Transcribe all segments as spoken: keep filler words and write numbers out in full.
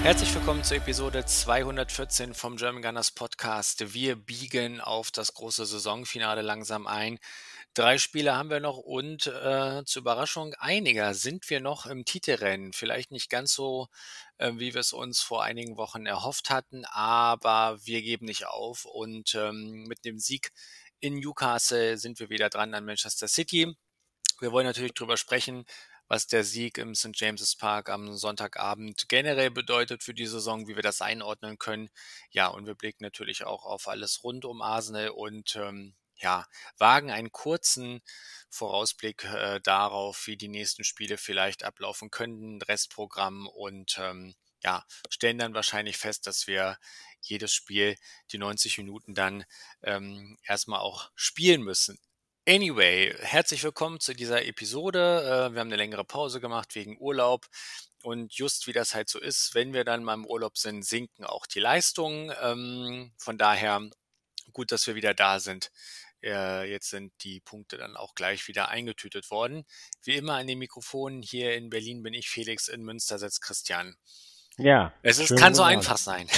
Herzlich willkommen zur Episode zweihundertvierzehn vom German Gunners Podcast. Wir biegen auf das große Saisonfinale langsam ein. Drei Spiele haben wir noch und äh, zur Überraschung einiger sind wir noch im Titelrennen. Vielleicht nicht ganz so, äh, wie wir es uns vor einigen Wochen erhofft hatten, aber wir geben nicht auf. Und ähm, mit dem Sieg in Newcastle sind wir wieder dran an Manchester City. Wir wollen natürlich drüber sprechen, was der Sieg im Saint James's Park am Sonntagabend generell bedeutet für die Saison, wie wir das einordnen können. Ja, und wir blicken natürlich auch auf alles rund um Arsenal und ähm, ja, wagen einen kurzen Vorausblick äh, darauf, wie die nächsten Spiele vielleicht ablaufen könnten, Restprogramm und ähm, ja, stellen dann wahrscheinlich fest, dass wir jedes Spiel, die neunzig Minuten dann ähm, erstmal auch spielen müssen. Anyway, herzlich willkommen zu dieser Episode. Äh, wir haben eine längere Pause gemacht wegen Urlaub und just wie das halt so ist, wenn wir dann mal im Urlaub sind, sinken auch die Leistungen. Ähm, von daher gut, dass wir wieder da sind. Äh, jetzt sind die Punkte dann auch gleich wieder eingetütet worden. Wie immer an den Mikrofonen hier in Berlin bin ich Felix, in Münster sitzt Christian. Ja, Es ist, schönen kann so guten Abend. einfach sein.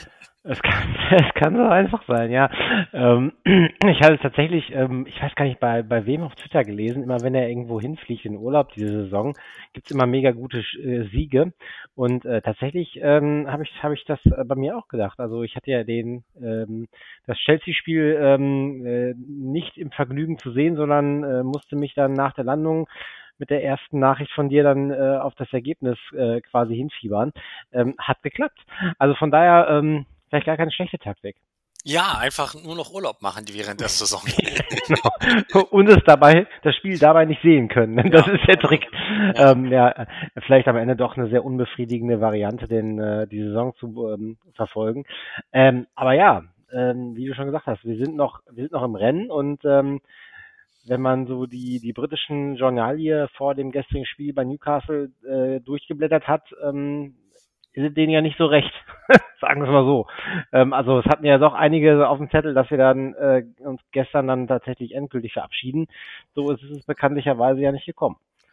Es kann, es kann so einfach sein, ja. Ähm, ich hatte tatsächlich, ähm, ich weiß gar nicht, bei, bei wem auf Twitter gelesen, immer wenn er irgendwo hinfliegt in Urlaub diese Saison, gibt's immer mega gute äh, Siege. Und äh, tatsächlich ähm, habe ich, hab ich das äh, bei mir auch gedacht. Also ich hatte ja den ähm, das Chelsea-Spiel ähm, äh, nicht im Vergnügen zu sehen, sondern äh, musste mich dann nach der Landung mit der ersten Nachricht von dir dann äh, auf das Ergebnis äh, quasi hinfiebern. Ähm, hat geklappt. Also von daher ähm, vielleicht gar keine schlechte Taktik. Ja, einfach nur noch Urlaub machen die während der Saison. Genau. Und es dabei, das Spiel dabei nicht sehen können. Das Ja. ist der Trick. Ja. Ähm, ja, vielleicht am Ende doch eine sehr unbefriedigende Variante, denn äh, die Saison zu ähm, verfolgen. Ähm, aber ja, ähm, wie du schon gesagt hast, wir sind noch, wir sind noch im Rennen und ähm, wenn man so die, die britischen Journalie vor dem gestrigen Spiel bei Newcastle äh, durchgeblättert hat, ähm, ist denen ja nicht so recht. Sagen wir es mal so. Ähm, also es hatten ja doch einige auf dem Zettel, dass wir dann äh, uns gestern dann tatsächlich endgültig verabschieden. So ist es bekanntlicherweise ja nicht gekommen.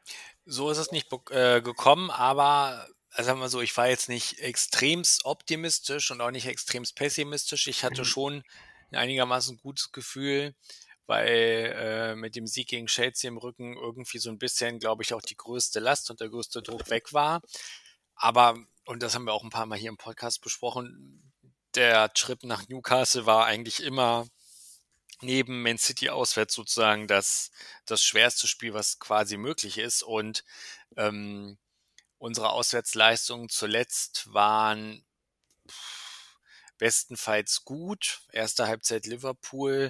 So ist es nicht äh, gekommen, aber also sagen wir so, ich war jetzt nicht extremst optimistisch und auch nicht extremst pessimistisch. Ich hatte schon ein einigermaßen gutes Gefühl, weil äh, mit dem Sieg gegen Chelsea im Rücken irgendwie so ein bisschen, glaube ich, auch die größte Last und der größte Druck weg war. Aber, und das haben wir auch ein paar Mal hier im Podcast besprochen, der Trip nach Newcastle war eigentlich immer neben Man City auswärts sozusagen das, das schwerste Spiel, was quasi möglich ist. Und ähm, unsere Auswärtsleistungen zuletzt waren bestenfalls gut. Erste Halbzeit Liverpool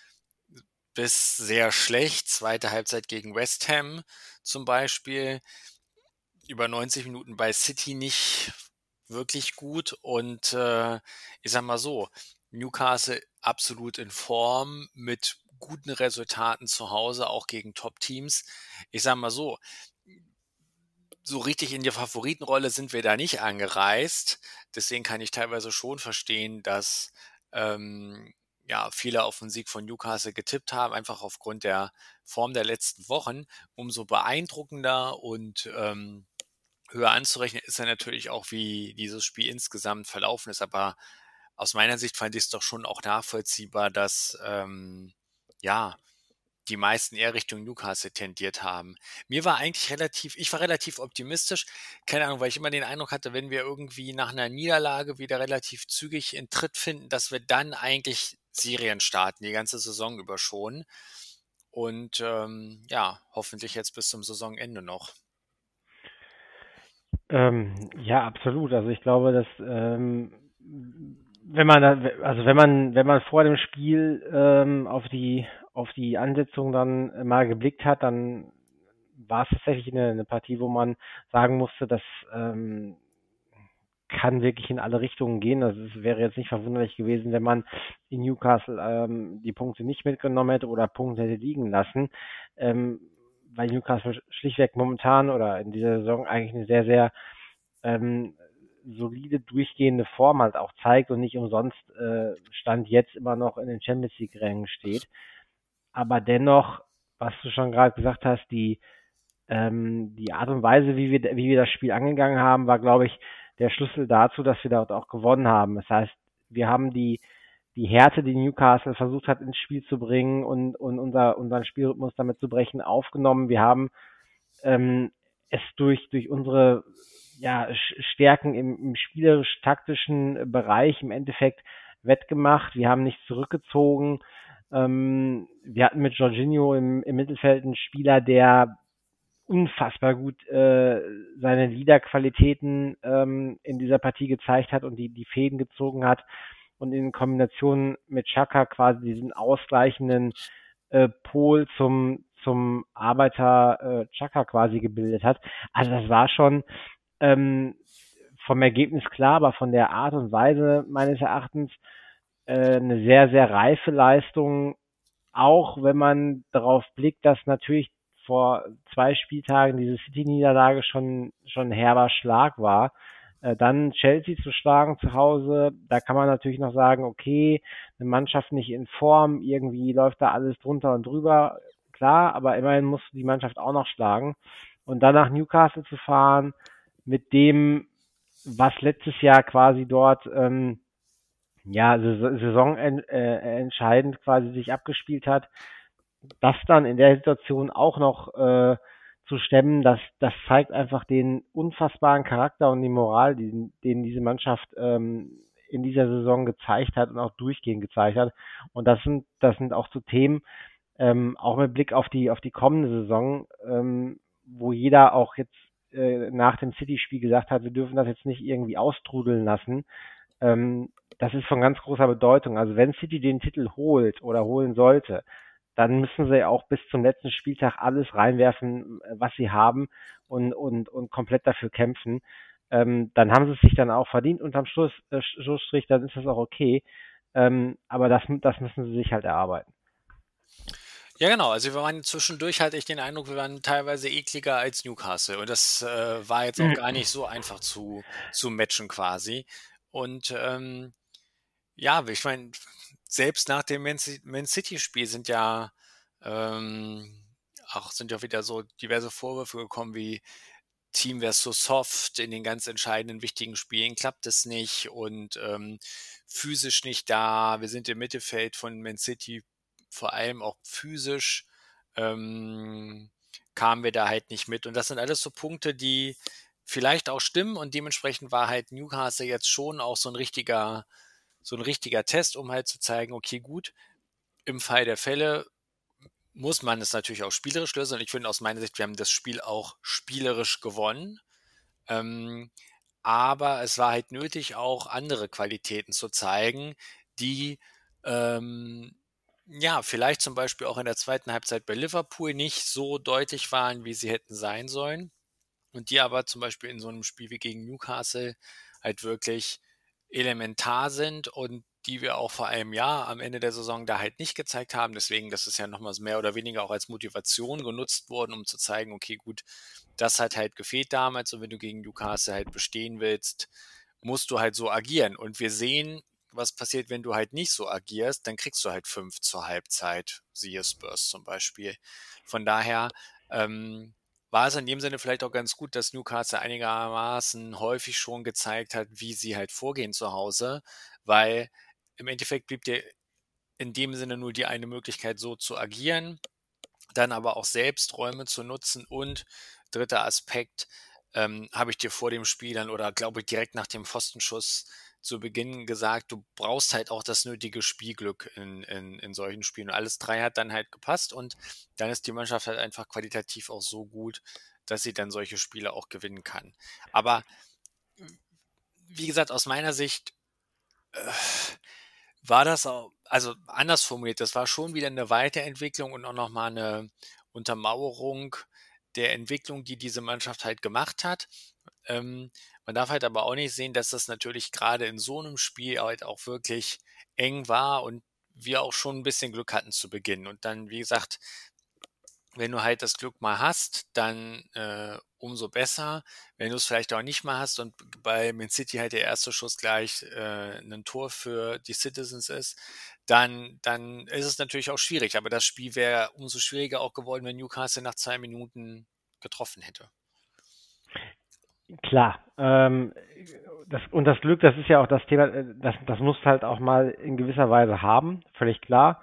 bis sehr schlecht. Zweite Halbzeit gegen West Ham zum Beispiel. Über neunzig Minuten bei City nicht wirklich gut. Und äh, ich sag mal so, Newcastle absolut in Form mit guten Resultaten zu Hause, auch gegen Top-Teams. Ich sag mal so, so richtig in die Favoritenrolle sind wir da nicht angereist. Deswegen kann ich teilweise schon verstehen, dass ähm, ja, viele auf den Sieg von Newcastle getippt haben, einfach aufgrund der Form der letzten Wochen. Umso beeindruckender und ähm, höher anzurechnen ist ja natürlich auch, wie dieses Spiel insgesamt verlaufen ist. Aber aus meiner Sicht fand ich es doch schon auch nachvollziehbar, dass ähm, ja die meisten eher Richtung Newcastle tendiert haben. Mir war eigentlich relativ, ich war relativ optimistisch, keine Ahnung, weil ich immer den Eindruck hatte, wenn wir irgendwie nach einer Niederlage wieder relativ zügig in Tritt finden, dass wir dann eigentlich Serien starten, die ganze Saison über schon. Und ähm, ja, hoffentlich jetzt bis zum Saisonende noch. Ähm, ja, absolut. Also ich glaube, dass ähm, wenn man da, also wenn man wenn man vor dem Spiel ähm, auf die auf die Ansetzung dann mal geblickt hat, dann war es tatsächlich eine, eine Partie, wo man sagen musste, dass ähm, kann wirklich in alle Richtungen gehen. Also es wäre jetzt nicht verwunderlich gewesen, wenn man in Newcastle ähm, die Punkte nicht mitgenommen hätte oder Punkte hätte liegen lassen, ähm, weil Newcastle schlichtweg momentan oder in dieser Saison eigentlich eine sehr, sehr ähm, solide durchgehende Form halt auch zeigt und nicht umsonst äh, Stand jetzt immer noch in den Champions League Rängen steht. Aber dennoch, was du schon gerade gesagt hast, die ähm, die Art und Weise, wie wir, wie wir das Spiel angegangen haben, war, glaube ich, der Schlüssel dazu, dass wir dort auch gewonnen haben. Das heißt, wir haben die, die Härte, die Newcastle versucht hat, ins Spiel zu bringen und, und unser, unseren Spielrhythmus damit zu brechen, aufgenommen. Wir haben ähm, es durch, durch unsere ja, Stärken im, im spielerisch-taktischen Bereich im Endeffekt wettgemacht. Wir haben nicht zurückgezogen. Ähm, wir hatten mit Jorginho im, im Mittelfeld einen Spieler, der unfassbar gut äh, seine Leaderqualitäten ähm, in dieser Partie gezeigt hat und die, die Fäden gezogen hat und in Kombination mit Xhaka quasi diesen ausgleichenden äh, Pol zum, zum Arbeiter äh, Xhaka quasi gebildet hat. Also das war schon ähm, vom Ergebnis klar, aber von der Art und Weise meines Erachtens äh, eine sehr, sehr reife Leistung, auch wenn man darauf blickt, dass natürlich vor zwei Spieltagen diese City-Niederlage schon, schon ein herber Schlag war. Äh, dann Chelsea zu schlagen zu Hause, da kann man natürlich noch sagen, okay, eine Mannschaft nicht in Form, irgendwie läuft da alles drunter und drüber, klar, aber immerhin musst du die Mannschaft auch noch schlagen. Und dann nach Newcastle zu fahren, mit dem, was letztes Jahr quasi dort ähm, ja, Saison äh, entscheidend quasi sich abgespielt hat, das dann in der Situation auch noch äh, zu stemmen, das, das zeigt einfach den unfassbaren Charakter und die Moral, den, den diese Mannschaft ähm, in dieser Saison gezeigt hat und auch durchgehend gezeigt hat. Und das sind, das sind auch so Themen, ähm, auch mit Blick auf die, auf die kommende Saison, ähm, wo jeder auch jetzt äh, nach dem City-Spiel gesagt hat, wir dürfen das jetzt nicht irgendwie austrudeln lassen. Ähm, das ist von ganz großer Bedeutung. Also wenn City den Titel holt oder holen sollte, dann müssen sie auch bis zum letzten Spieltag alles reinwerfen, was sie haben und, und, und komplett dafür kämpfen. Ähm, dann haben sie es sich dann auch verdient unterm Schluss, äh, Schlussstrich, dann ist das auch okay. Ähm, aber das, das müssen sie sich halt erarbeiten. Ja, genau. Also wir waren zwischendurch, hatte ich den Eindruck, wir waren teilweise ekliger als Newcastle. Und das äh, war jetzt auch gar nicht so einfach zu, zu matchen quasi. Und ähm, ja, ich meine, selbst nach dem Man Ci- Man City-Spiel sind ja ähm, auch sind ja wieder so diverse Vorwürfe gekommen wie Team wäre so soft, in den ganz entscheidenden, wichtigen Spielen klappt es nicht und ähm, physisch nicht da. Wir sind im Mittelfeld von Man City vor allem auch physisch ähm, kamen wir da halt nicht mit. Und das sind alles so Punkte, die vielleicht auch stimmen und dementsprechend war halt Newcastle jetzt schon auch so ein richtiger, so ein richtiger Test, um halt zu zeigen, okay, gut, im Fall der Fälle muss man es natürlich auch spielerisch lösen. Und ich finde aus meiner Sicht, wir haben das Spiel auch spielerisch gewonnen. Ähm, aber es war halt nötig, auch andere Qualitäten zu zeigen, die ähm, ja vielleicht zum Beispiel auch in der zweiten Halbzeit bei Liverpool nicht so deutlich waren, wie sie hätten sein sollen. Und die aber zum Beispiel in so einem Spiel wie gegen Newcastle halt wirklich elementar sind und die wir auch vor einem Jahr am Ende der Saison da halt nicht gezeigt haben. Deswegen, das ist ja nochmals mehr oder weniger auch als Motivation genutzt worden, um zu zeigen, okay, gut, das hat halt gefehlt damals und wenn du gegen Newcastle halt bestehen willst, musst du halt so agieren. Und wir sehen, was passiert, wenn du halt nicht so agierst, dann kriegst du halt fünf zur Halbzeit, siehe Spurs zum Beispiel. Von daher ähm, war es in dem Sinne vielleicht auch ganz gut, dass Newcastle einigermaßen häufig schon gezeigt hat, wie sie halt vorgehen zu Hause, weil im Endeffekt blieb dir in dem Sinne nur die eine Möglichkeit, so zu agieren, dann aber auch selbst Räume zu nutzen und dritter Aspekt, ähm, habe ich dir vor dem Spiel dann oder glaube ich direkt nach dem Pfostenschuss zu Beginn gesagt, du brauchst halt auch das nötige Spielglück in, in, in solchen Spielen. Und alles drei hat dann halt gepasst und dann ist die Mannschaft halt einfach qualitativ auch so gut, dass sie dann solche Spiele auch gewinnen kann. Aber wie gesagt, aus meiner Sicht äh, war das auch, also anders formuliert, das war schon wieder eine Weiterentwicklung und auch nochmal eine Untermauerung der Entwicklung, die diese Mannschaft halt gemacht hat. Ähm, man darf halt aber auch nicht sehen, dass das natürlich gerade in so einem Spiel halt auch wirklich eng war und wir auch schon ein bisschen Glück hatten zu Beginn. Und dann, wie gesagt, wenn du halt das Glück mal hast, dann äh, umso besser. Wenn du es vielleicht auch nicht mal hast und bei Man City halt der erste Schuss gleich äh, ein Tor für die Citizens ist, dann, dann ist es natürlich auch schwierig. Aber das Spiel wäre umso schwieriger auch geworden, wenn Newcastle nach zwei Minuten getroffen hätte. Klar. Ähm, das, und das Glück, das ist ja auch das Thema, äh, das, das musst du halt auch mal in gewisser Weise haben, völlig klar.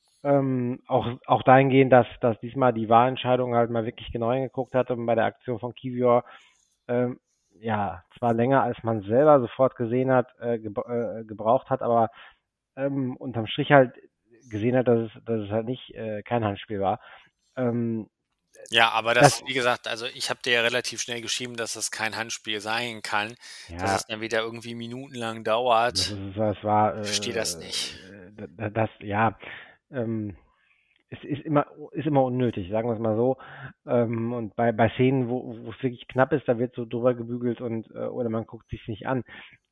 Ähm, auch, auch dahingehend, dass, dass diesmal die Wahlentscheidung halt mal wirklich genau hingeguckt hat und bei der Aktion von Kiwior, ähm, ja, zwar länger als man selber sofort gesehen hat, äh, gebra- äh, gebraucht hat, aber ähm, unterm Strich halt gesehen hat, dass es, dass es halt nicht äh, kein Handspiel war. Ähm, Ja, aber das, das, wie gesagt, also ich habe dir ja relativ schnell geschrieben, dass das kein Handspiel sein kann, dass ja, es dann wieder irgendwie minutenlang das dauert. ist, das war, Ich verstehe das äh, nicht. das, das, ja, ähm, es ist immer, ist immer unnötig, sagen wir es mal so. Ähm, und bei, bei Szenen, wo, wo es wirklich knapp ist, da wird so drüber gebügelt und äh, oder man guckt sich nicht an.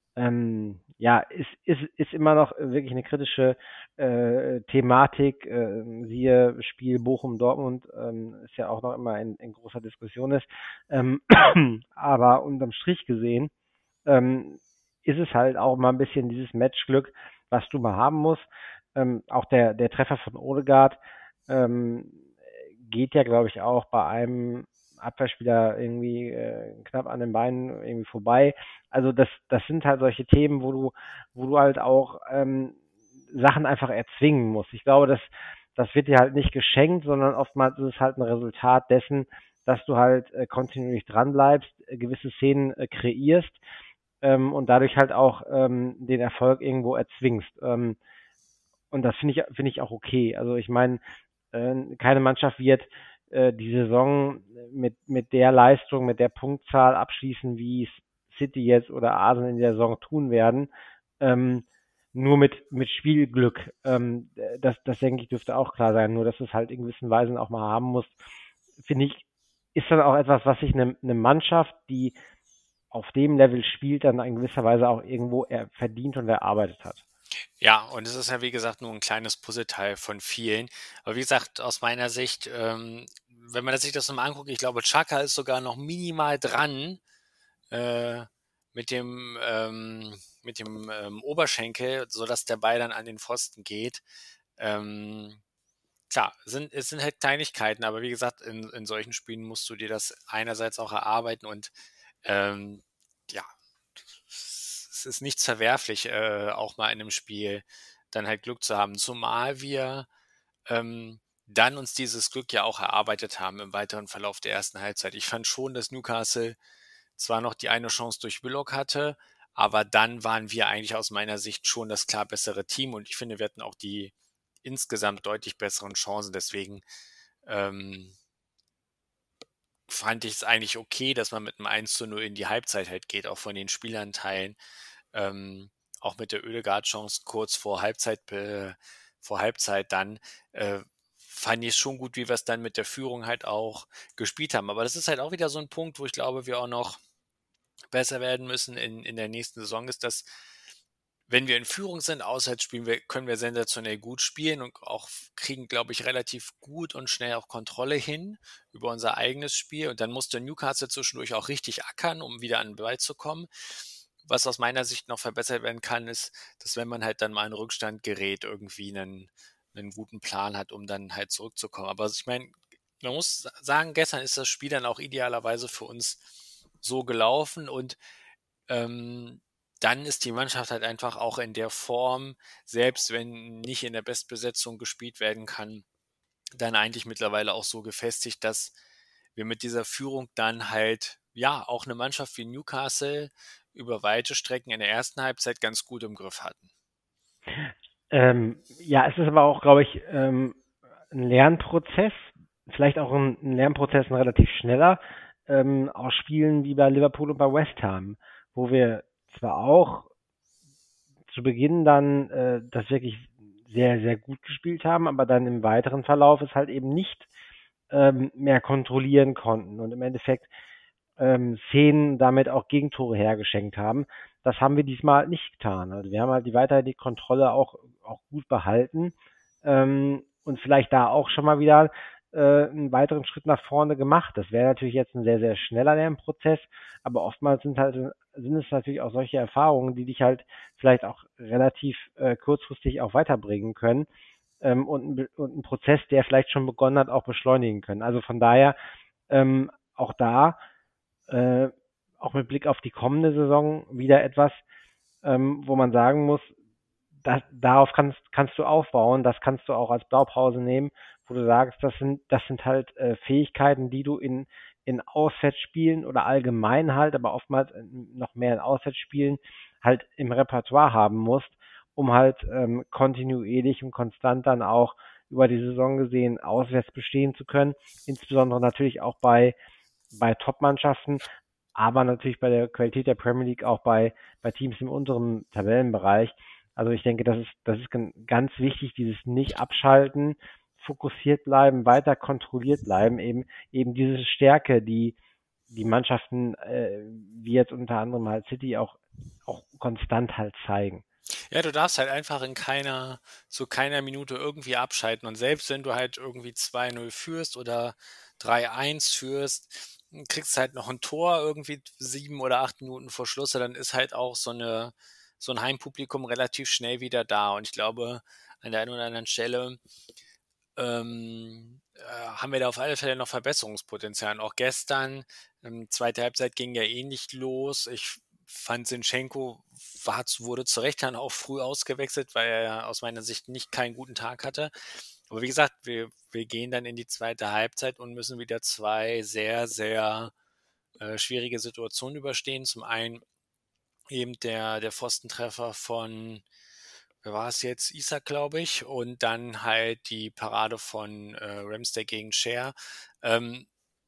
Ähm, ja, ist, ist, ist immer noch wirklich eine kritische äh, Thematik. Äh, siehe Spiel Bochum-Dortmund, ähm, ist ja auch noch immer in, in großer Diskussion ist. Ähm, aber unterm Strich gesehen ähm, ist es halt auch mal ein bisschen dieses Matchglück, was du mal haben musst. Ähm, auch der, der Treffer von Odegaard ähm, geht ja, glaube ich, auch bei einem Abwehrspieler irgendwie äh, knapp an den Beinen irgendwie vorbei. Also das, das sind halt solche Themen, wo du, wo du halt auch ähm, Sachen einfach erzwingen musst. Ich glaube, das, das wird dir halt nicht geschenkt, sondern oftmals ist es halt ein Resultat dessen, dass du halt äh, kontinuierlich dranbleibst, äh, gewisse Szenen äh, kreierst ähm, und dadurch halt auch ähm, den Erfolg irgendwo erzwingst. Ähm, und das finde ich, finde ich auch okay. Also ich meine, äh, keine Mannschaft wird äh, die Saison mit, mit der Leistung, mit der Punktzahl abschließen, wie es City jetzt oder Arsenal in der Saison tun werden. Ähm, nur mit, mit Spielglück. Ähm, das, das denke ich, dürfte auch klar sein. Nur, dass du es halt in gewissen Weisen auch mal haben musst, finde ich, ist dann auch etwas, was sich eine, eine Mannschaft, die auf dem Level spielt, dann in gewisser Weise auch irgendwo er verdient und erarbeitet hat. Ja, und es ist ja, wie gesagt, nur ein kleines Puzzleteil von vielen. Aber wie gesagt, aus meiner Sicht, ähm, wenn man sich das nochmal anguckt, ich glaube, Xhaka ist sogar noch minimal dran äh, mit dem, ähm, mit dem ähm, Oberschenkel, sodass der Ball dann an den Pfosten geht. Ähm, klar, sind, es sind halt Kleinigkeiten, aber wie gesagt, in, in solchen Spielen musst du dir das einerseits auch erarbeiten und ähm, ja, es ist nichts verwerflich, äh, auch mal in einem Spiel dann halt Glück zu haben. Zumal wir ähm, dann uns dieses Glück ja auch erarbeitet haben im weiteren Verlauf der ersten Halbzeit. Ich fand schon, dass Newcastle zwar noch die eine Chance durch Willock hatte, aber dann waren wir eigentlich aus meiner Sicht schon das klar bessere Team und ich finde, wir hatten auch die insgesamt deutlich besseren Chancen. Deswegen ähm, fand ich es eigentlich okay, dass man mit einem eins zu null in die Halbzeit halt geht, auch von den Spielanteilen. Ähm, auch mit der Oedegaard-Chance kurz vor Halbzeit, äh, vor Halbzeit dann, äh, fand ich es schon gut, wie wir es dann mit der Führung halt auch gespielt haben. Aber das ist halt auch wieder so ein Punkt, wo ich glaube, wir auch noch besser werden müssen in, in der nächsten Saison, ist, dass wenn wir in Führung sind, auswärts spielen wir, können wir sensationell gut spielen und auch kriegen, glaube ich, relativ gut und schnell auch Kontrolle hin über unser eigenes Spiel. Und dann musste Newcastle zwischendurch auch richtig ackern, um wieder an den Ball zu kommen. Was aus meiner Sicht noch verbessert werden kann, ist, dass wenn man halt dann mal in Rückstand gerät, irgendwie einen, einen guten Plan hat, um dann halt zurückzukommen. Aber ich meine, man muss sagen, gestern ist das Spiel dann auch idealerweise für uns so gelaufen und ähm, dann ist die Mannschaft halt einfach auch in der Form, selbst wenn nicht in der Bestbesetzung gespielt werden kann, dann eigentlich mittlerweile auch so gefestigt, dass wir mit dieser Führung dann halt, ja, auch eine Mannschaft wie Newcastle über weite Strecken in der ersten Halbzeit ganz gut im Griff hatten. Ähm, ja, es ist aber auch, glaube ich, ähm, ein Lernprozess, vielleicht auch ein, ein Lernprozess, ein relativ schneller, ähm, aus Spielen wie bei Liverpool und bei West Ham, wo wir zwar auch zu Beginn dann äh, das wirklich sehr, sehr gut gespielt haben, aber dann im weiteren Verlauf es halt eben nicht ähm, mehr kontrollieren konnten und im Endeffekt ähm, Szenen damit auch Gegentore hergeschenkt haben. Das haben wir diesmal halt nicht getan. Also wir haben halt die weiter die Kontrolle auch, auch gut behalten ähm, und vielleicht da auch schon mal wieder äh, einen weiteren Schritt nach vorne gemacht. Das wäre natürlich jetzt ein sehr, sehr schneller Lernprozess, aber oftmals sind halt sind es natürlich auch solche Erfahrungen, die dich halt vielleicht auch relativ äh, kurzfristig auch weiterbringen können ähm, und, und einen Prozess, der vielleicht schon begonnen hat, auch beschleunigen können. Also von daher ähm, auch da äh, auch mit Blick auf die kommende Saison wieder etwas, ähm, wo man sagen muss, das, darauf kannst, kannst du aufbauen, das kannst du auch als Blaupause nehmen, wo du sagst, das sind, das sind halt äh, Fähigkeiten, die du in, in Auswärtsspielen oder allgemein halt, aber oftmals noch mehr in Auswärtsspielen halt im Repertoire haben musst, um halt ähm, kontinuierlich und konstant dann auch über die Saison gesehen auswärts bestehen zu können, insbesondere natürlich auch bei, bei Top-Mannschaften, aber natürlich bei der Qualität der Premier League auch bei, bei Teams im unteren Tabellenbereich. Also ich denke, das ist, das ist ganz wichtig, dieses Nicht-Abschalten, fokussiert bleiben, weiter kontrolliert bleiben, eben, eben diese Stärke, die die Mannschaften, äh, wie jetzt unter anderem halt City, auch, auch konstant halt zeigen. Ja, du darfst halt einfach in keiner, zu keiner Minute irgendwie abschalten. Und selbst wenn du halt irgendwie zwei null führst oder drei eins führst, kriegst halt noch ein Tor irgendwie sieben oder acht Minuten vor Schluss, dann ist halt auch so eine, so ein Heimpublikum relativ schnell wieder da. Und ich glaube, an der einen oder anderen Stelle ähm, äh, haben wir da auf alle Fälle noch Verbesserungspotenzial. Und auch gestern, ähm, zweite Halbzeit ging ja ähnlich los. Ich fand, Zinchenko war, wurde zu Recht dann auch früh ausgewechselt, weil er aus meiner Sicht nicht keinen guten Tag hatte. Aber wie gesagt, wir, wir gehen dann in die zweite Halbzeit und müssen wieder zwei sehr, sehr äh, schwierige Situationen überstehen. Zum einen eben der, der Pfostentreffer von, wer war es jetzt? Isak, glaube ich. Und dann halt die Parade von äh, Ramsdale gegen Schär. Ähm,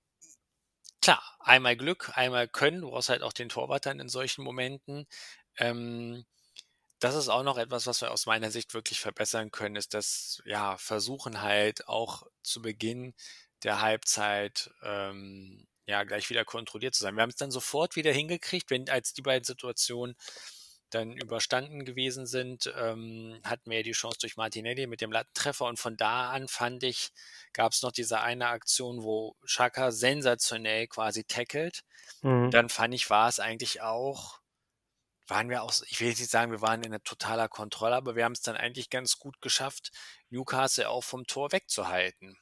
klar, einmal Glück, einmal Können. Du brauchst halt auch den Torwart dann in solchen Momenten. Ähm, das ist auch noch etwas, was wir aus meiner Sicht wirklich verbessern können, ist das, ja, versuchen halt auch zu Beginn der Halbzeit ähm, ja gleich wieder kontrolliert zu sein. Wir haben es dann sofort wieder hingekriegt, wenn als die beiden Situationen dann überstanden gewesen sind, ähm, hatten wir ja die Chance durch Martinelli mit dem Lattentreffer und von da an fand ich, gab es noch diese eine Aktion, wo Xhaka sensationell quasi tackelt. Und Mhm. dann fand ich, war es eigentlich auch, waren wir auch, ich will jetzt nicht sagen, wir waren in totaler Kontrolle, aber wir haben es dann eigentlich ganz gut geschafft, Newcastle auch vom Tor wegzuhalten.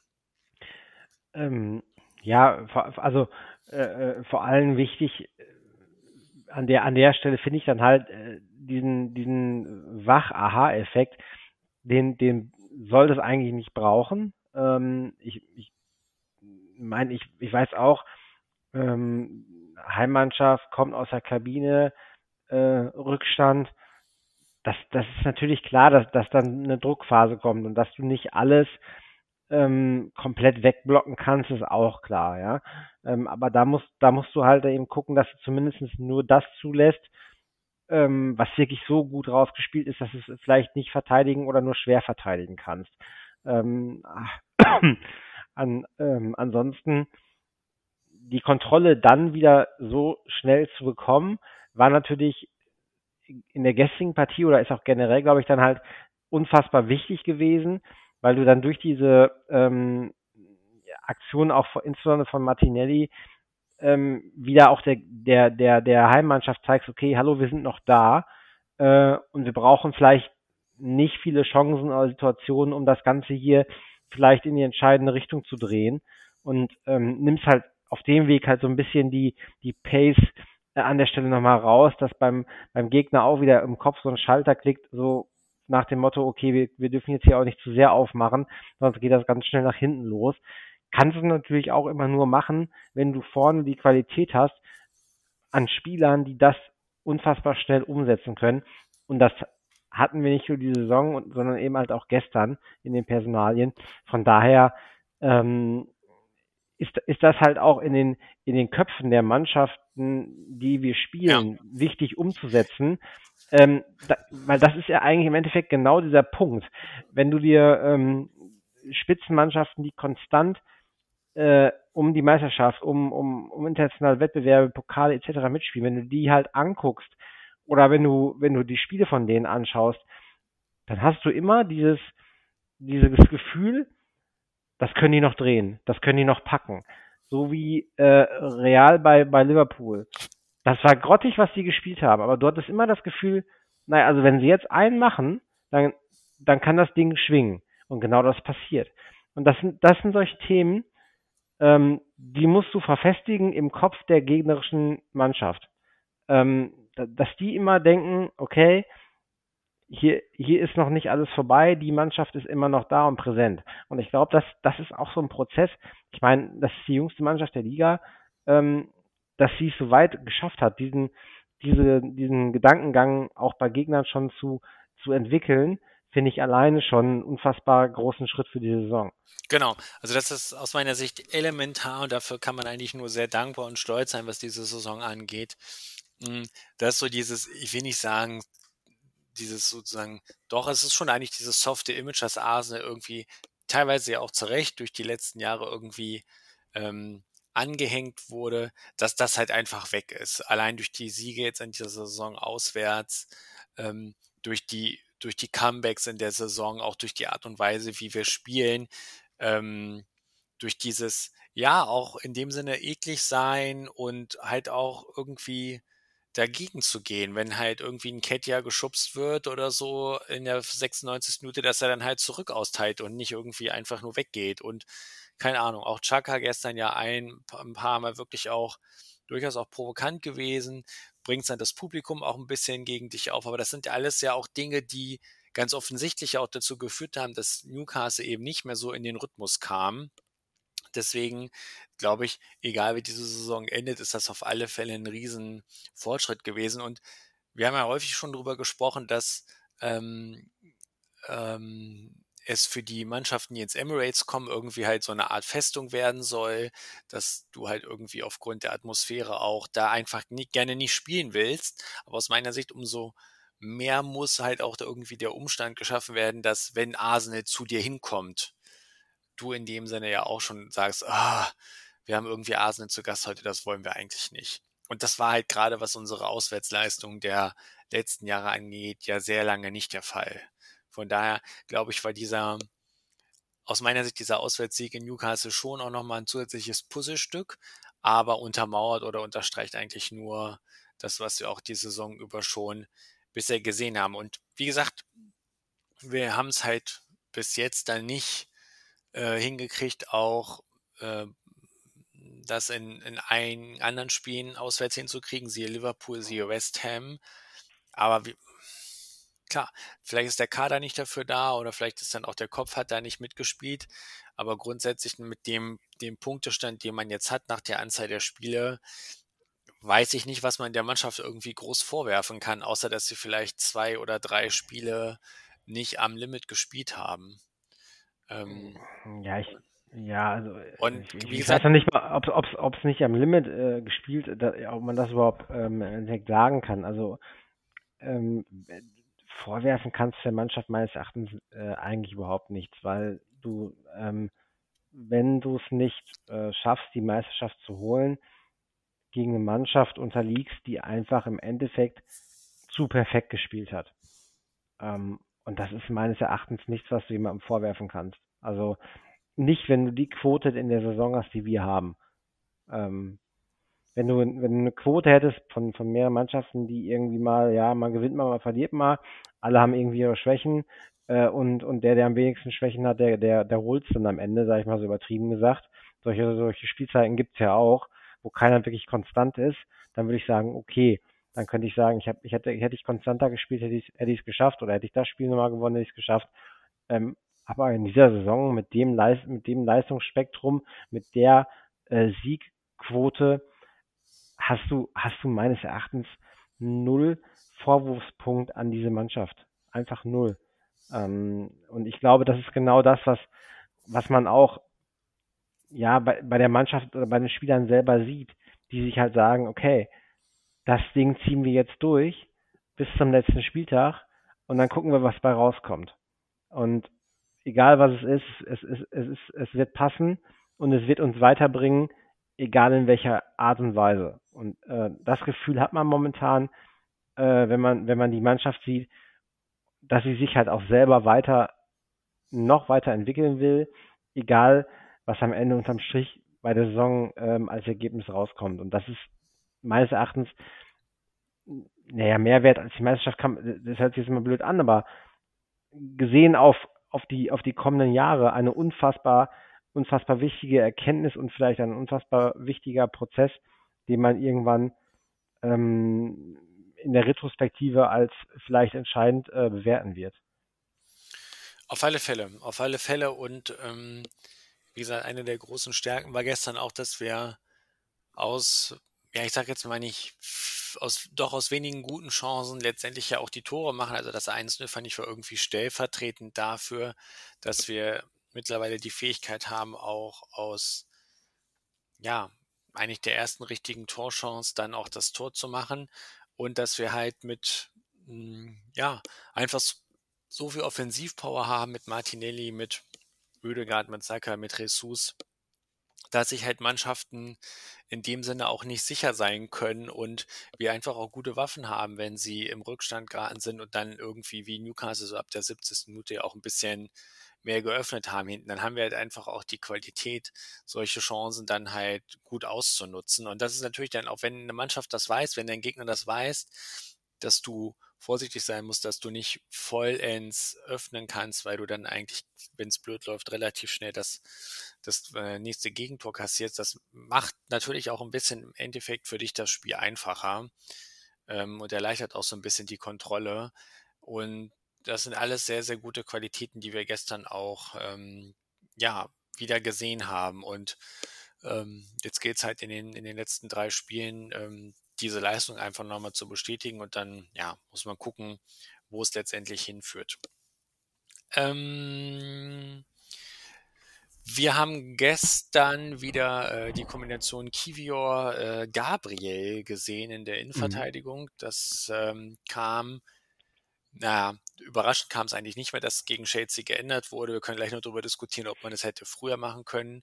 Ähm, ja, vor- also äh, äh, vor allem wichtig äh, an der an der Stelle finde ich dann halt äh, diesen diesen Wach-Aha-Effekt, den den soll das eigentlich nicht brauchen. Ähm, ich ich meine, ich ich weiß auch, ähm, Heimmannschaft kommt aus der Kabine, äh, Rückstand. Das das ist natürlich klar, dass dass dann eine Druckphase kommt und dass du nicht alles ähm, komplett wegblocken kannst, ist auch klar, ja. Ähm, aber da musst, da musst du halt eben gucken, dass du zumindest nur das zulässt, ähm, was wirklich so gut rausgespielt ist, dass du es vielleicht nicht verteidigen oder nur schwer verteidigen kannst. Ähm, an, ähm, ansonsten die Kontrolle dann wieder so schnell zu bekommen, war natürlich in der gestrigen Partie oder ist auch generell, glaube ich, dann halt unfassbar wichtig gewesen, weil du dann durch diese ähm, Aktion auch von, insbesondere von Martinelli ähm, wieder auch der, der, der, der Heimmannschaft zeigst, okay, hallo, wir sind noch da äh, und wir brauchen vielleicht nicht viele Chancen oder Situationen, um das Ganze hier vielleicht in die entscheidende Richtung zu drehen und ähm, nimmst halt auf dem Weg halt so ein bisschen die, die Pace äh, an der Stelle nochmal raus, dass beim, beim Gegner auch wieder im Kopf so ein Schalter klickt, so nach dem Motto, okay, wir, wir dürfen jetzt hier auch nicht zu sehr aufmachen, sonst geht das ganz schnell nach hinten los. Kannst du natürlich auch immer nur machen, wenn du vorne die Qualität hast an Spielern, die das unfassbar schnell umsetzen können. Und das hatten wir nicht nur die Saison, sondern eben halt auch gestern in den Personalien. Von daher ähm, ist, ist das halt auch in den, in den Köpfen der Mannschaften, die wir Ja, spielen, wichtig umzusetzen. Ähm, da, weil das ist ja eigentlich im Endeffekt genau dieser Punkt. Wenn du dir ähm, Spitzenmannschaften, die konstant äh, um die Meisterschaft, um, um, um internationale Wettbewerbe, Pokale et cetera mitspielen, wenn du die halt anguckst oder wenn du, wenn du die Spiele von denen anschaust, dann hast du immer dieses, dieses Gefühl, das können die noch drehen, das können die noch packen. So wie äh, Real bei, bei Liverpool. Das war grottig, was die gespielt haben, aber du hattest immer das Gefühl, naja, also wenn sie jetzt einen machen, dann, dann kann das Ding schwingen. Und genau das passiert. Und das sind, das sind solche Themen, ähm, die musst du verfestigen im Kopf der gegnerischen Mannschaft. Ähm, da- dass die immer denken, okay, hier, hier ist noch nicht alles vorbei, die Mannschaft ist immer noch da und präsent. Und ich glaube, das, das ist auch so ein Prozess. Ich meine, das ist die jüngste Mannschaft der Liga, ähm, dass sie es so weit geschafft hat, diesen, diese, diesen Gedankengang auch bei Gegnern schon zu, zu entwickeln, finde ich alleine schon einen unfassbar großen Schritt für die Saison. Genau, also das ist aus meiner Sicht elementar und dafür kann man eigentlich nur sehr dankbar und stolz sein, was diese Saison angeht. Mm, Das ist so dieses, ich will nicht sagen, dieses sozusagen, doch, es ist schon eigentlich dieses softe Image, das Arsenal irgendwie teilweise ja auch zu Recht durch die letzten Jahre irgendwie ähm, angehängt wurde, dass das halt einfach weg ist. Allein durch die Siege jetzt in dieser Saison auswärts, ähm, durch die, durch die Comebacks in der Saison, auch durch die Art und Weise, wie wir spielen, ähm, durch dieses, ja, auch in dem Sinne eklig sein und halt auch irgendwie dagegen zu gehen, wenn halt irgendwie ein Ketja geschubst wird oder so in der sechsundneunzigsten Minute, dass er dann halt zurück austeilt und nicht irgendwie einfach nur weggeht. Und keine Ahnung, auch Xhaka gestern ja ein, ein paar Mal wirklich auch durchaus auch provokant gewesen, bringt dann das Publikum auch ein bisschen gegen dich auf. Aber das sind ja alles ja auch Dinge, die ganz offensichtlich auch dazu geführt haben, dass Newcastle eben nicht mehr so in den Rhythmus kam. Deswegen glaube ich, egal wie diese Saison endet, ist das auf alle Fälle ein riesen Fortschritt gewesen. Und wir haben ja häufig schon darüber gesprochen, dass ähm, ähm, es für die Mannschaften, die ins Emirates kommen, irgendwie halt so eine Art Festung werden soll, dass du halt irgendwie aufgrund der Atmosphäre auch da einfach nie, gerne nicht spielen willst. Aber aus meiner Sicht umso mehr muss halt auch da irgendwie der Umstand geschaffen werden, dass wenn Arsenal zu dir hinkommt, du in dem Sinne ja auch schon sagst, ah, wir haben irgendwie Arsenal zu Gast heute, das wollen wir eigentlich nicht. Und das war halt gerade, was unsere Auswärtsleistung der letzten Jahre angeht, ja sehr lange nicht der Fall. Von daher glaube ich, war dieser, aus meiner Sicht, dieser Auswärtssieg in Newcastle schon auch nochmal ein zusätzliches Puzzlestück, aber untermauert oder unterstreicht eigentlich nur das, was wir auch die Saison über schon bisher gesehen haben. Und wie gesagt, wir haben es halt bis jetzt dann nicht äh, hingekriegt, auch äh, das in, in einigen anderen Spielen auswärts hinzukriegen, siehe Liverpool, siehe West Ham. Aber wie, klar, vielleicht ist der Kader nicht dafür da oder vielleicht ist dann auch der Kopf hat da nicht mitgespielt. Aber grundsätzlich mit dem, dem Punktestand, den man jetzt hat nach der Anzahl der Spiele, weiß ich nicht, was man der Mannschaft irgendwie groß vorwerfen kann, außer dass sie vielleicht zwei oder drei Spiele nicht am Limit gespielt haben. Ähm, Ja, ich, ja, also und ich, ich wie ich weiß gesagt, noch nicht mal, ob es ob's, ob's nicht am Limit äh, gespielt, da, ob man das überhaupt ähm, im Endeffekt sagen kann. Also ähm, vorwerfen kannst du der Mannschaft meines Erachtens äh, eigentlich überhaupt nichts, weil du, ähm, wenn du es nicht äh, schaffst, die Meisterschaft zu holen, gegen eine Mannschaft unterliegst, die einfach im Endeffekt zu perfekt gespielt hat. Ähm, und das ist meines Erachtens nichts, was du jemandem vorwerfen kannst. Also nicht, wenn du die Quote in der Saison hast, die wir haben. Ähm, wenn du, wenn du eine Quote hättest von, von mehreren Mannschaften, die irgendwie mal, ja, man gewinnt mal, man verliert mal, alle haben irgendwie ihre Schwächen äh, und, und der, der am wenigsten Schwächen hat, der, der, der holt es dann am Ende, sage ich mal so übertrieben gesagt. Solche, solche Spielzeiten gibt es ja auch, wo keiner wirklich konstant ist. Dann würde ich sagen, okay, dann könnte ich sagen, ich, hab, ich hätte, hätte ich konstanter gespielt, hätte ich hätte ich es geschafft oder hätte ich das Spiel nochmal gewonnen, hätte ich es geschafft. Ähm, aber in dieser Saison mit dem, Leist mit dem Leistungsspektrum, mit der äh, Siegquote, hast du, hast du meines Erachtens null Vorwurfspunkt an diese Mannschaft. Einfach null. Ähm, und ich glaube, das ist genau das, was, was man auch ja bei, bei der Mannschaft oder bei den Spielern selber sieht, die sich halt sagen, okay, das Ding ziehen wir jetzt durch bis zum letzten Spieltag und dann gucken wir, was bei rauskommt. Und egal was es ist, es, ist, es, ist, es wird passen und es wird uns weiterbringen, egal in welcher Art und Weise. Und äh, das Gefühl hat man momentan, äh, wenn man, wenn man die Mannschaft sieht, dass sie sich halt auch selber weiter, noch weiter entwickeln will, egal was am Ende unterm Strich bei der Saison ähm, als Ergebnis rauskommt. Und das ist meines Erachtens, naja, Mehrwert als die Meisterschaft kann, das hört sich jetzt immer blöd an, aber gesehen auf, auf die, auf die kommenden Jahre eine unfassbar unfassbar wichtige Erkenntnis und vielleicht ein unfassbar wichtiger Prozess, den man irgendwann ähm, in der Retrospektive als vielleicht entscheidend äh, bewerten wird. Auf alle Fälle, auf alle Fälle. Und ähm, wie gesagt, eine der großen Stärken war gestern auch, dass wir aus, ja, ich sag jetzt mal nicht, f- aus, doch aus wenigen guten Chancen letztendlich ja auch die Tore machen. Also das eins null fand ich war irgendwie stellvertretend dafür, dass wir mittlerweile die Fähigkeit haben, auch aus, ja, eigentlich der ersten richtigen Torchance dann auch das Tor zu machen und dass wir halt mit, mh, ja, einfach s- so viel Offensivpower haben mit Martinelli, mit Oedegaard, mit Saka, mit Jesus, dass sich halt Mannschaften in dem Sinne auch nicht sicher sein können und wir einfach auch gute Waffen haben, wenn sie im Rückstand geraten sind und dann irgendwie wie Newcastle so ab der siebzigsten Minute ja auch ein bisschen mehr geöffnet haben hinten. Dann haben wir halt einfach auch die Qualität, solche Chancen dann halt gut auszunutzen. Und das ist natürlich dann auch, wenn eine Mannschaft das weiß, wenn dein Gegner das weiß, dass du vorsichtig sein musst, dass du nicht vollends öffnen kannst, weil du dann eigentlich, wenn es blöd läuft, relativ schnell das, das äh, nächste Gegentor kassierst. Das macht natürlich auch ein bisschen im Endeffekt für dich das Spiel einfacher ähm, und erleichtert auch so ein bisschen die Kontrolle. Und das sind alles sehr, sehr gute Qualitäten, die wir gestern auch ähm, ja, wieder gesehen haben. Und ähm, jetzt geht es halt in den, in den letzten drei Spielen, ähm, diese Leistung einfach nochmal zu bestätigen und dann ja, muss man gucken, wo es letztendlich hinführt. Ähm, wir haben gestern wieder äh, die Kombination Kiwior äh, Gabriel gesehen in der Mhm. Innenverteidigung. Das ähm, kam, naja, überraschend kam es eigentlich nicht mehr, dass gegen Chelsea geändert wurde. Wir können gleich noch darüber diskutieren, ob man es hätte früher machen können.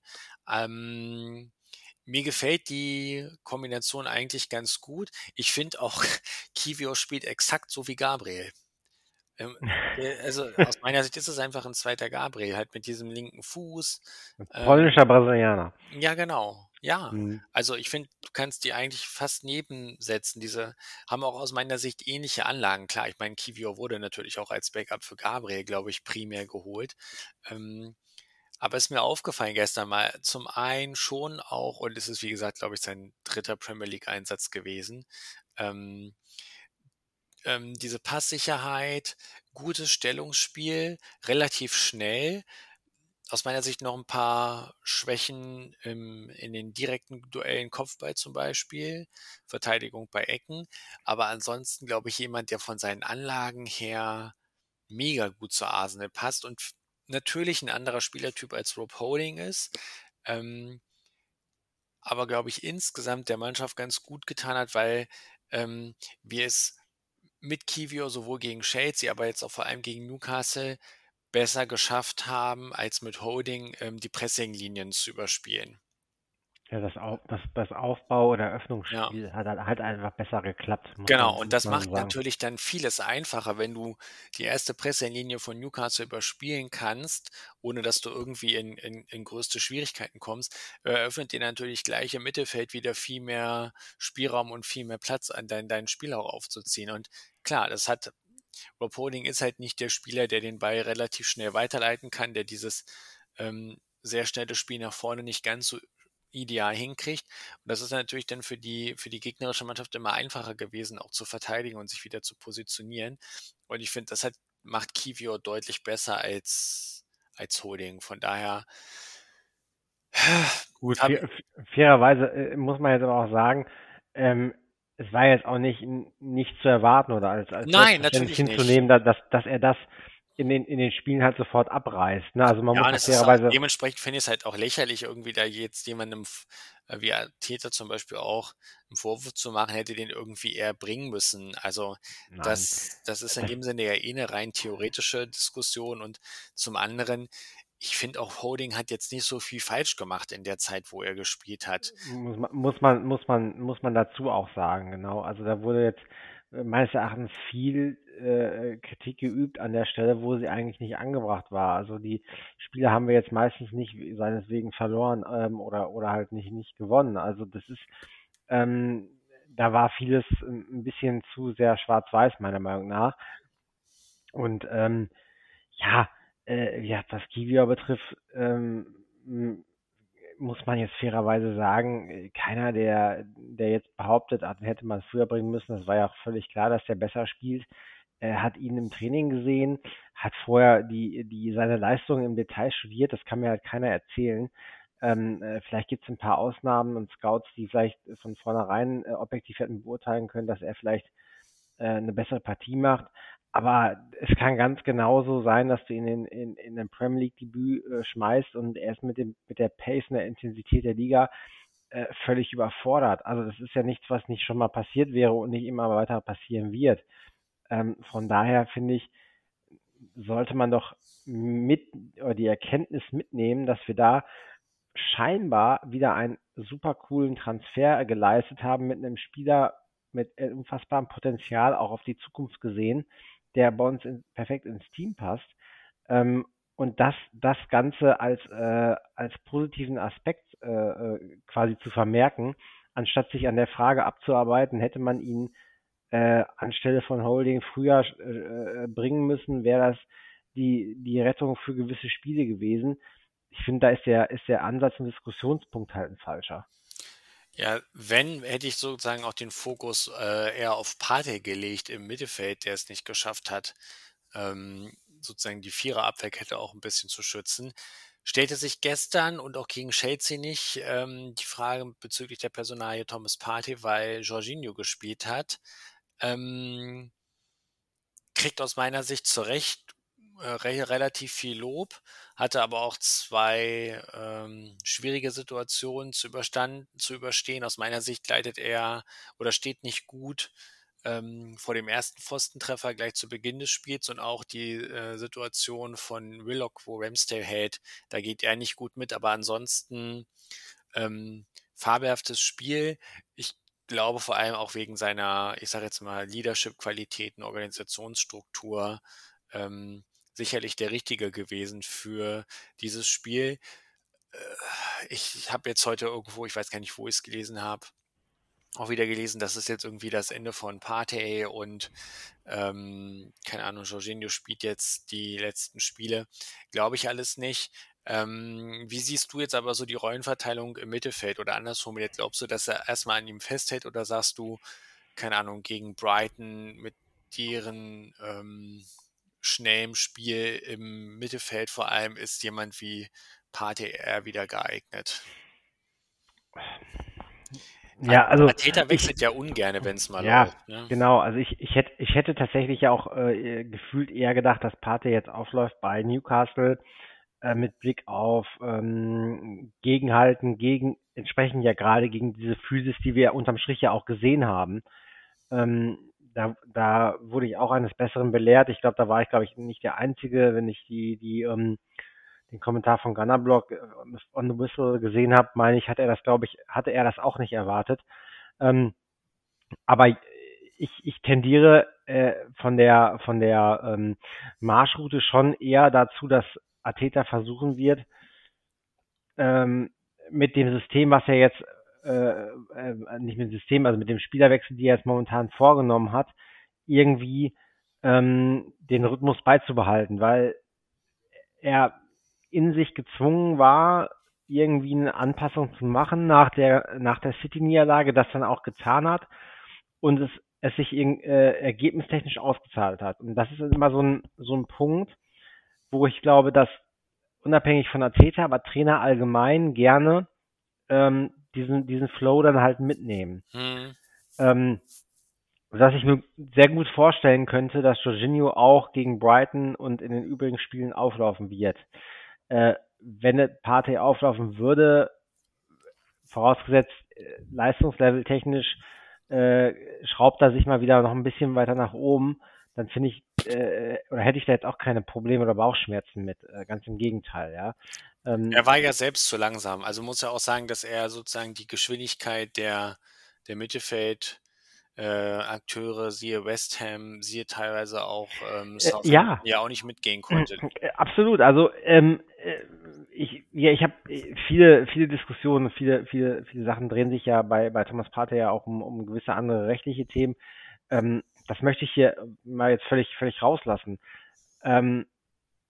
Ähm, mir gefällt die Kombination eigentlich ganz gut. Ich finde auch, Kiwior spielt exakt so wie Gabriel. Ähm, der, also aus meiner Sicht ist es einfach ein zweiter Gabriel, halt mit diesem linken Fuß. Polnischer Ähm, Brasilianer. ja, genau. Ja. Mhm. Also ich finde, du kannst die eigentlich fast nebensetzen. Diese haben auch aus meiner Sicht ähnliche Anlagen. Klar, ich meine, Kiwior wurde natürlich auch als Backup für Gabriel, glaube ich, primär geholt. Ähm, aber ist mir aufgefallen gestern mal, zum einen schon auch, und es ist wie gesagt, glaube ich, sein dritter Premier League-Einsatz gewesen, ähm, ähm, diese Passsicherheit, gutes Stellungsspiel, relativ schnell. Aus meiner Sicht noch ein paar Schwächen im, in den direkten Duellen, Kopfball zum Beispiel, Verteidigung bei Ecken. Aber ansonsten glaube ich jemand, der von seinen Anlagen her mega gut zu Arsenal passt und f- natürlich ein anderer Spielertyp als Rob Holding ist. Ähm, aber glaube ich insgesamt der Mannschaft ganz gut getan hat, weil ähm, wir es mit Kiwior sowohl gegen Chelsea, aber jetzt auch vor allem gegen Newcastle besser geschafft haben, als mit Holding ähm, die Pressinglinien zu überspielen. Ja, das, Au das, das Aufbau- oder Ja, Öffnungsspiel hat halt halt einfach besser geklappt, muss man, genau. Und muss das man so macht sagen. natürlich dann vieles einfacher, wenn du die erste Pressinglinie von Newcastle überspielen kannst, ohne dass du irgendwie in, in, in größte Schwierigkeiten kommst, eröffnet dir natürlich gleich im Mittelfeld wieder viel mehr Spielraum und viel mehr Platz, an dein, dein Spiel auch aufzuziehen. Und klar, das hat Rob Holding ist halt nicht der Spieler, der den Ball relativ schnell weiterleiten kann, der dieses ähm, sehr schnelle Spiel nach vorne nicht ganz so ideal hinkriegt. Und das ist natürlich dann für die, für die gegnerische Mannschaft immer einfacher gewesen, auch zu verteidigen und sich wieder zu positionieren. Und ich finde, das hat, macht Kiwior deutlich besser als, als Holding. Von daher Gut, habe fair, fairerweise äh, muss man jetzt aber auch sagen, ähm, es war jetzt auch nicht, nicht zu erwarten oder als, als nein, selbstverständlich natürlich nicht. hinzunehmen, da- dass, dass er das in den, in den Spielen halt sofort abreißt. Ne? Also man Ja, muss und auch es ist auch fairerweise, dementsprechend finde ich es halt auch lächerlich, irgendwie da jetzt jemandem, f- äh, wie Täter zum Beispiel auch, einen Vorwurf zu machen, hätte den irgendwie eher bringen müssen. Also nein, das, das ist in das dem Sinne ja eh eine rein theoretische Diskussion. Und zum anderen, ich finde auch Holding hat jetzt nicht so viel falsch gemacht in der Zeit, wo er gespielt hat. muss man, muss man, muss man, muss man dazu auch sagen, genau. Also da wurde jetzt äh, meines Erachtens viel äh, Kritik geübt an der Stelle, wo sie eigentlich nicht angebracht war. Also die Spiele haben wir jetzt meistens nicht seineswegen verloren ähm, oder oder halt nicht nicht gewonnen. Also das ist ähm, da war vieles ein bisschen zu sehr schwarz-weiß meiner Meinung nach. Und ähm, ja, äh, ja, was Kiwior betrifft, ähm, m- muss man jetzt fairerweise sagen, äh, keiner, der, der jetzt behauptet, ah, den hätte man früher bringen müssen, das war ja auch völlig klar, dass der besser spielt. Er hat ihn im Training gesehen, hat vorher die, die seine Leistung im Detail studiert, das kann mir halt keiner erzählen. Ähm, äh, vielleicht gibt es ein paar Ausnahmen und Scouts, die vielleicht von vornherein äh, objektiv hätten beurteilen können, dass er vielleicht äh, eine bessere Partie macht. Aber es kann ganz genauso sein, dass du ihn in, in, in ein Premier League Debüt äh, schmeißt und er ist mit dem, mit der Pace und der Intensität der Liga äh, völlig überfordert. Also das ist ja nichts, was nicht schon mal passiert wäre und nicht immer weiter passieren wird. Ähm, von daher finde ich, sollte man doch mit oder die Erkenntnis mitnehmen, dass wir da scheinbar wieder einen super coolen Transfer geleistet haben mit einem Spieler mit äh, unfassbarem Potenzial, auch auf die Zukunft gesehen, der bei uns in, perfekt ins Team passt. Ähm, und das, das Ganze als, äh, als positiven Aspekt äh, äh, quasi zu vermerken, anstatt sich an der Frage abzuarbeiten, hätte man ihn äh, anstelle von Holding früher äh, äh, bringen müssen, wäre das die, die Rettung für gewisse Spiele gewesen. Ich finde, da ist der, ist der Ansatz und Diskussionspunkt halt ein falscher. Ja, wenn, hätte ich sozusagen auch den Fokus äh, eher auf Partey gelegt im Mittelfeld, der es nicht geschafft hat, ähm, sozusagen die Viererabwehrkette auch ein bisschen zu schützen. Stellte sich gestern und auch gegen Chelsea nicht ähm, die Frage bezüglich der Personalie Thomas Partey, weil Jorginho gespielt hat. Ähm, kriegt aus meiner Sicht zu Recht äh, re relativ viel Lob, hatte aber auch zwei ähm, schwierige Situationen zu, überstand, zu überstehen. Aus meiner Sicht leitet er oder steht nicht gut ähm, vor dem ersten Pfostentreffer gleich zu Beginn des Spiels und auch die äh, Situation von Willock, wo Ramsdale hält, da geht er nicht gut mit, aber ansonsten ähm, fabelhaftes Spiel. Ich glaube vor allem auch wegen seiner, ich sage jetzt mal, Leadership-Qualitäten, Organisationsstruktur, ähm, sicherlich der Richtige gewesen für dieses Spiel. Äh, ich ich habe jetzt heute irgendwo, ich weiß gar nicht, wo ich es gelesen habe, auch wieder gelesen, das ist jetzt irgendwie das Ende von Partey und ähm, keine Ahnung, Jorginho spielt jetzt die letzten Spiele. Glaube ich alles nicht. Ähm, wie siehst du jetzt aber so die Rollenverteilung im Mittelfeld oder anders formuliert? Glaubst du, dass er erstmal an ihm festhält oder sagst du, keine Ahnung, gegen Brighton mit deren ähm, schnellem Spiel im Mittelfeld vor allem ist jemand wie Partey eher wieder geeignet? At- Ja, also Arteta ich, wechselt ja ungerne, wenn es mal ja, läuft, ne? genau. Also ich, ich hätte, ich hätte tatsächlich ja auch äh, gefühlt eher gedacht, dass Partey jetzt aufläuft bei Newcastle äh, mit Blick auf ähm, Gegenhalten, gegen, entsprechend ja gerade gegen diese Physis, die wir unterm Strich ja auch gesehen haben. Ähm, da, da wurde ich auch eines Besseren belehrt. Ich glaube, da war ich, glaube ich, nicht der Einzige, wenn ich die, die, ähm, den Kommentar von Gunnerblock äh, on the Whistle gesehen habe, meine ich, hat er das, glaube ich, hatte er das auch nicht erwartet. Ähm, aber ich, ich tendiere äh, von der von der ähm, Marschroute schon eher dazu, dass Arteta versuchen wird, ähm, mit dem System, was er jetzt äh, äh, nicht mit dem System, also mit dem Spielerwechsel, die er jetzt momentan vorgenommen hat, irgendwie ähm, den Rhythmus beizubehalten, weil er in sich gezwungen war, irgendwie eine Anpassung zu machen nach der nach der City-Niederlage, das dann auch getan hat und es es sich irg- äh, ergebnistechnisch ausgezahlt hat. Und das ist immer so ein so ein Punkt, wo ich glaube, dass unabhängig von Arteta, aber Trainer allgemein gerne ähm, diesen diesen Flow dann halt mitnehmen. Hm. Ähm, dass ich mir sehr gut vorstellen könnte, dass Jorginho auch gegen Brighton und in den übrigen Spielen auflaufen wird. Äh, wenn Partey auflaufen würde, vorausgesetzt äh, Leistungslevel technisch äh, schraubt er sich mal wieder noch ein bisschen weiter nach oben, dann finde ich, äh, oder hätte ich da jetzt auch keine Probleme oder Bauchschmerzen mit. Äh, ganz im Gegenteil, ja. Ähm, Er war ja selbst zu langsam. Also muss ja auch sagen, dass er sozusagen die Geschwindigkeit der, der Mittelfeld äh, Akteure, siehe West Ham, siehe teilweise auch ähm, äh, Southampton, ja, ja auch nicht mitgehen konnte. absolut. Also ähm, äh, ich, ja, ich habe viele, viele Diskussionen, viele, viele, viele Sachen drehen sich ja bei bei Thomas Partey ja auch um, um gewisse andere rechtliche Themen. Ähm, das möchte ich hier mal jetzt völlig, völlig rauslassen. Ähm,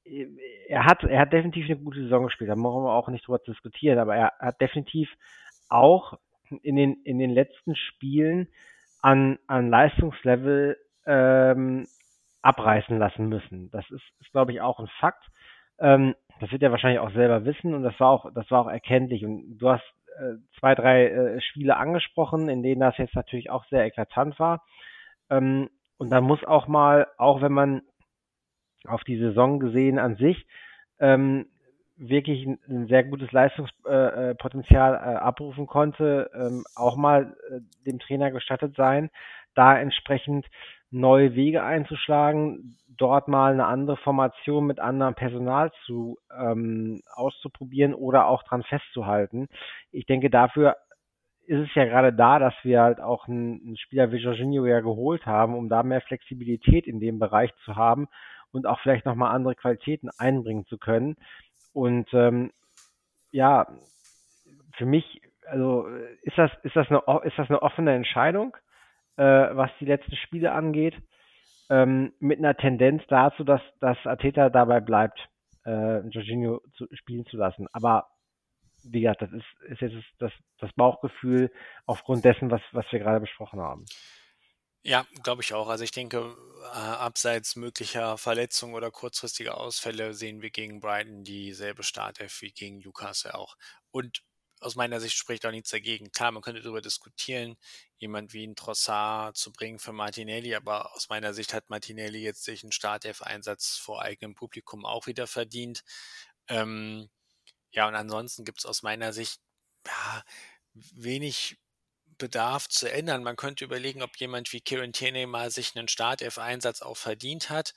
er hat, er hat definitiv eine gute Saison gespielt, da brauchen wir auch nicht drüber diskutieren, aber er hat definitiv auch in den, in den letzten Spielen an, an Leistungslevel ähm, abreißen lassen müssen. Das ist, ist glaube ich, auch ein Fakt. Ähm, das wird er wahrscheinlich auch selber wissen und das war auch, das war auch erkenntlich. Und du hast äh, zwei, drei äh, Spiele angesprochen, in denen das jetzt natürlich auch sehr eklatant war. Ähm, und dann muss auch mal, auch wenn man auf die Saison gesehen an sich, ähm, wirklich ein, ein sehr gutes Leistungspotenzial äh, Potenzial, äh, abrufen konnte, ähm, auch mal äh, dem Trainer gestattet sein, da entsprechend neue Wege einzuschlagen, dort mal eine andere Formation mit anderem Personal zu ähm, auszuprobieren oder auch dran festzuhalten. Ich denke, dafür ist es ja gerade da, dass wir halt auch einen, einen Spieler wie Jorginho ja geholt haben, um da mehr Flexibilität in dem Bereich zu haben und auch vielleicht nochmal andere Qualitäten einbringen zu können. Und ähm, ja, für mich, also ist das, ist das eine, ist das eine offene Entscheidung, äh, was die letzten Spiele angeht, ähm, mit einer Tendenz dazu, dass, dass Arteta dabei bleibt, äh, Jorginho zu, spielen zu lassen. Aber wie gesagt, das ist, ist jetzt das, das Bauchgefühl aufgrund dessen, was, was wir gerade besprochen haben. Ja, glaube ich auch. Also ich denke, äh, abseits möglicher Verletzungen oder kurzfristiger Ausfälle sehen wir gegen Brighton dieselbe Startelf wie gegen Newcastle auch. Und aus meiner Sicht spricht auch nichts dagegen. Klar, man könnte darüber diskutieren, jemand wie ein Trossard zu bringen für Martinelli, aber aus meiner Sicht hat Martinelli jetzt sich einen Startelf-Einsatz vor eigenem Publikum auch wieder verdient. Ähm, ja, und ansonsten gibt es aus meiner Sicht ja, wenig Bedarf zu ändern. Man könnte überlegen, ob jemand wie Kieran Tierney mal sich einen Startelf-Einsatz auch verdient hat.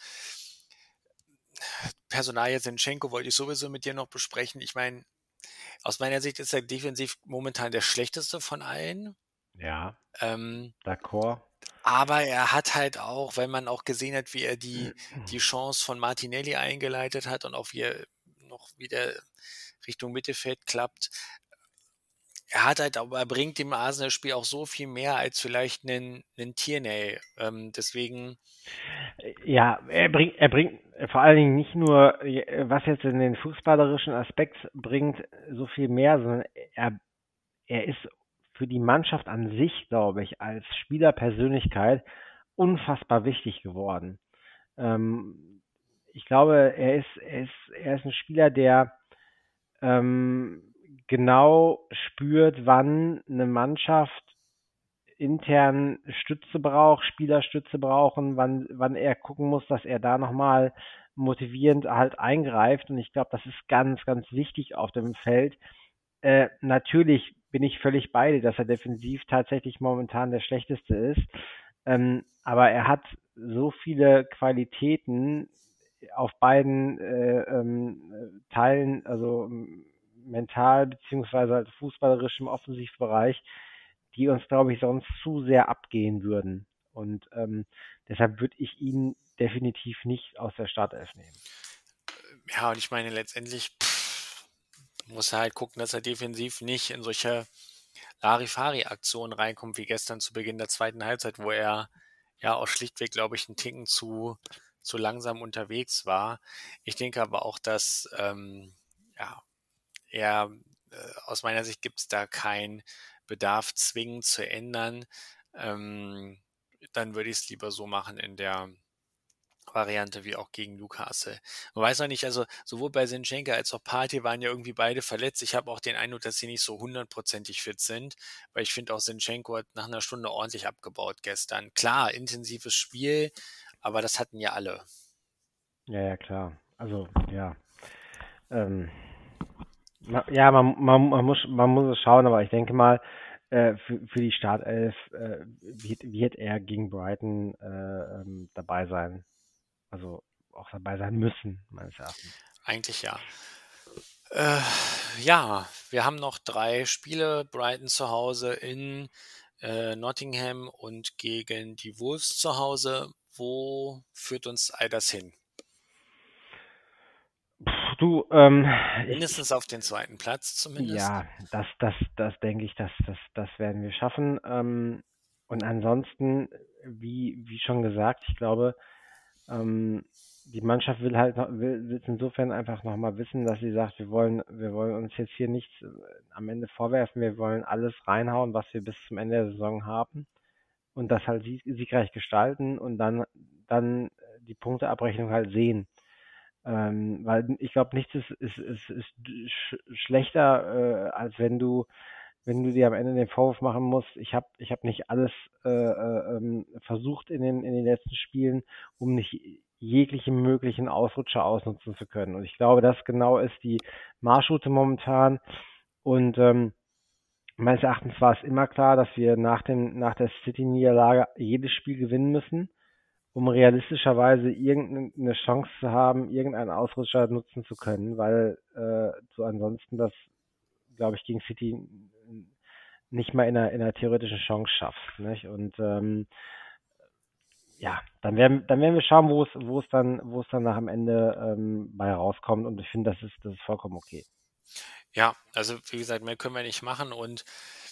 Personalie Zinchenko wollte ich sowieso mit dir noch besprechen. Ich meine, aus meiner Sicht ist er defensiv momentan der schlechteste von allen. Ja, Ähm, d'accord. aber er hat halt auch, weil man auch gesehen hat, wie er die, die Chance von Martinelli eingeleitet hat und auch wie er noch wieder Richtung Mittelfeld klappt, er hat halt, aber er bringt dem Arsenal-Spiel auch so viel mehr als vielleicht einen, einen Tierney. Ähm, deswegen, Ja, er bringt, er bringt vor allen Dingen nicht nur, äh, was jetzt in den fußballerischen Aspekt bringt, so viel mehr, sondern er, er ist für die Mannschaft an sich, glaube ich, als Spielerpersönlichkeit unfassbar wichtig geworden. Ähm, ich glaube, er ist, er ist, er ist ein Spieler, der ähm, genau spürt, wann eine Mannschaft intern Stütze braucht, Spielerstütze brauchen, wann, wann er gucken muss, dass er da nochmal motivierend halt eingreift. Und ich glaube, das ist ganz, ganz wichtig auf dem Feld. Äh, natürlich bin ich völlig bei dir, dass er defensiv tatsächlich momentan der schlechteste ist. Ähm, aber er hat so viele Qualitäten auf beiden äh, ähm, Teilen, also ähm, mental beziehungsweise halt fußballerisch im Offensivbereich, die uns, glaube ich, sonst zu sehr abgehen würden. Und ähm, deshalb würde ich ihn definitiv nicht aus der Startelf nehmen. ja, und ich meine, letztendlich pff, muss er halt gucken, dass er defensiv nicht in solche Larifari-Aktionen reinkommt, wie gestern zu Beginn der zweiten Halbzeit, wo er ja auch schlichtweg, glaube ich, einen Ticken zu, zu langsam unterwegs war. Ich denke aber auch, dass ähm, ja, er, äh, aus meiner Sicht gibt es da keinen Bedarf zwingend zu ändern. Ähm, dann würde ich es lieber so machen in der Variante wie auch gegen Newcastle. Man weiß noch nicht, also sowohl bei Zinchenko als auch Partey waren ja irgendwie beide verletzt. Ich habe auch den Eindruck, dass sie nicht so hundertprozentig fit sind, weil ich finde auch Zinchenko hat nach einer Stunde ordentlich abgebaut gestern. Klar, intensives Spiel, aber das hatten ja alle. Ja, ja, klar. Also, ja. Ähm, ma- ja, man, man, man, muss, man muss es schauen, aber ich denke mal, äh, für, für die Startelf äh, wird, wird er gegen Brighton äh, ähm, dabei sein. Also auch dabei sein müssen, meines Erachtens. Eigentlich ja. Äh, ja, wir haben noch drei Spiele. Brighton zu Hause in äh, Nottingham und gegen die Wolves zu Hause. Wo führt uns all das hin? Pff, du, ähm, ich, ich, Mindestens auf den zweiten Platz zumindest. ja, das, das, das denke ich, das, das, das werden wir schaffen. Ähm, und ansonsten, wie, wie schon gesagt, ich glaube, ähm, die Mannschaft will halt noch, will, will insofern einfach nochmal wissen, dass sie sagt, wir wollen, wir wollen uns jetzt hier nichts äh, am Ende vorwerfen, wir wollen alles reinhauen, was wir bis zum Ende der Saison haben und das halt sieg, siegreich gestalten und dann, dann die Punkteabrechnung halt sehen. Ähm, weil ich glaube, nichts ist, ist, ist, ist sch schlechter, äh, als wenn du, wenn du dir am Ende den Vorwurf machen musst, ich habe ich hab nicht alles äh, äh, ähm, versucht in den, in den letzten Spielen, um nicht jegliche möglichen Ausrutscher ausnutzen zu können. Und ich glaube, das genau ist die Marschroute momentan. Und ähm, meines Erachtens war es immer klar, dass wir nach dem, nach der City-Niederlage jedes Spiel gewinnen müssen, um realistischerweise irgendeine Chance zu haben, irgendeinen Ausrutscher nutzen zu können, weil äh, du ansonsten das, glaube ich, gegen City nicht mal in einer, in einer theoretischen Chance schaffst. Nicht? Und ähm, ja, dann werden, dann werden wir schauen, wo es, wo es dann, wo es dann nach am Ende ähm, bei rauskommt. Und ich finde, das ist, das ist vollkommen okay. Ja, also wie gesagt, mehr können wir nicht machen und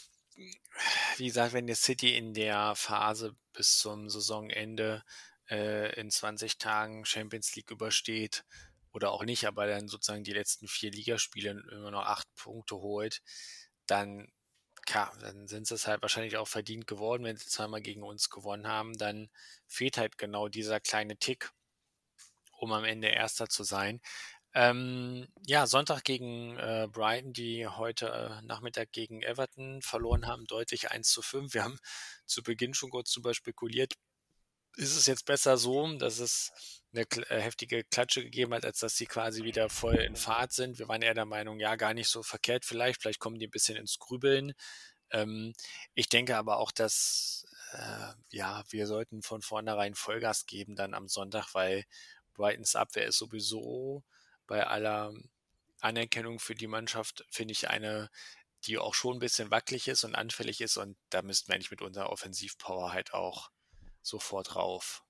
wie gesagt, wenn jetzt City in der Phase bis zum Saisonende äh, in zwanzig Tagen Champions League übersteht oder auch nicht, aber dann sozusagen die letzten vier Ligaspiele immer noch acht Punkte holt, dann, ja, dann sind sie es halt wahrscheinlich auch verdient geworden, wenn sie zweimal gegen uns gewonnen haben. Dann fehlt halt genau dieser kleine Tick, um am Ende Erster zu sein. Ähm, ja, Sonntag gegen äh, Brighton, die heute äh, Nachmittag gegen Everton verloren haben, deutlich eins zu fünf. Wir haben zu Beginn schon kurz drüber spekuliert, ist es jetzt besser so, dass es eine kl- äh, heftige Klatsche gegeben hat, als dass sie quasi wieder voll in Fahrt sind. Wir waren eher der Meinung, ja, gar nicht so verkehrt vielleicht, vielleicht kommen die ein bisschen ins Grübeln. Ähm, Ich denke aber auch, dass äh, ja, wir sollten von vornherein Vollgas geben dann am Sonntag, weil Brightons Abwehr ist sowieso bei aller Anerkennung für die Mannschaft, finde ich, eine, die auch schon ein bisschen wackelig ist und anfällig ist. Und da müssten wir eigentlich mit unserer Offensivpower halt auch sofort rauf.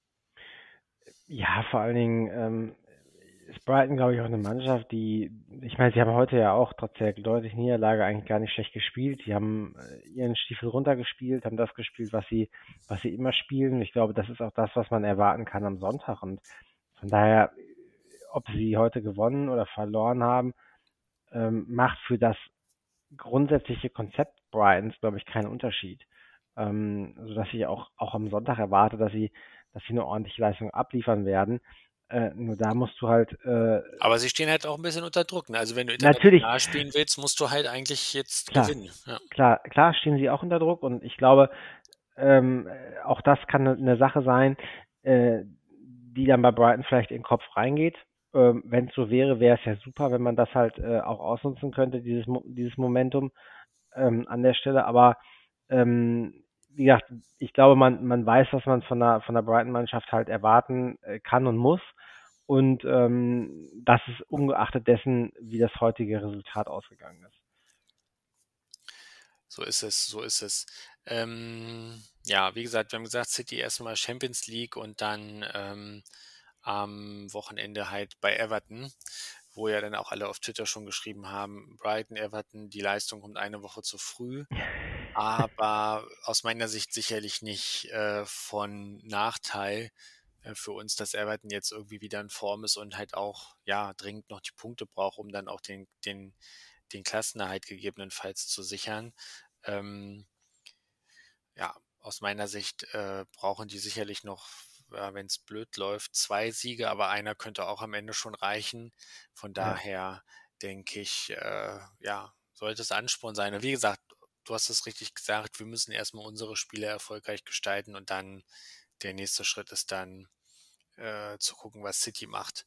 Ja, vor allen Dingen ähm, ist Brighton, glaube ich, auch eine Mannschaft, die, ich meine, sie haben heute ja auch trotz der deutlichen Niederlage eigentlich gar nicht schlecht gespielt. Die haben äh, ihren Stiefel runtergespielt, haben das gespielt, was sie, was sie immer spielen. Ich glaube, das ist auch das, was man erwarten kann am Sonntag. Und von daher, ob sie heute gewonnen oder verloren haben, ähm, macht für das grundsätzliche Konzept Brightons, glaube ich, keinen Unterschied. Ähm, sodass ich auch, auch am Sonntag erwarte, dass sie, dass sie eine ordentliche Leistung abliefern werden. Äh, nur da musst du halt, äh, Aber sie stehen halt auch ein bisschen unter Druck. Ne? Also wenn du natürlich, international spielen willst, musst du halt eigentlich jetzt klar, gewinnen. Ja. klar, klar stehen sie auch unter Druck und ich glaube, ähm, auch das kann eine, eine Sache sein, äh, die dann bei Brighton vielleicht in den Kopf reingeht. Ähm, wenn es so wäre, wäre es ja super, wenn man das halt äh, auch ausnutzen könnte, dieses, Mo- dieses Momentum ähm, an der Stelle. Aber ähm, wie gesagt, ich glaube, man, man weiß, was man von der, von der Brighton-Mannschaft halt erwarten äh, kann und muss. Und ähm, das ist ungeachtet dessen, wie das heutige Resultat ausgegangen ist. So ist es, so ist es. Ähm, ja, wie gesagt, wir haben gesagt, City erstmal Champions League und dann ähm, am Wochenende halt bei Everton, wo ja dann auch alle auf Twitter schon geschrieben haben, Brighton, Everton, die Leistung kommt eine Woche zu früh, aber aus meiner Sicht sicherlich nicht äh, von Nachteil äh, für uns, dass Everton jetzt irgendwie wieder in Form ist und halt auch ja dringend noch die Punkte braucht, um dann auch den, den, den Klassenerhalt gegebenenfalls zu sichern. Ähm, ja, aus meiner Sicht äh, brauchen die sicherlich noch, ja, wenn es blöd läuft, zwei Siege, aber einer könnte auch am Ende schon reichen. Von Ja. daher denke ich, äh, ja, sollte es Ansporn sein. Und wie gesagt, du hast es richtig gesagt, wir müssen erstmal unsere Spiele erfolgreich gestalten und dann der nächste Schritt ist dann äh, zu gucken, was City macht.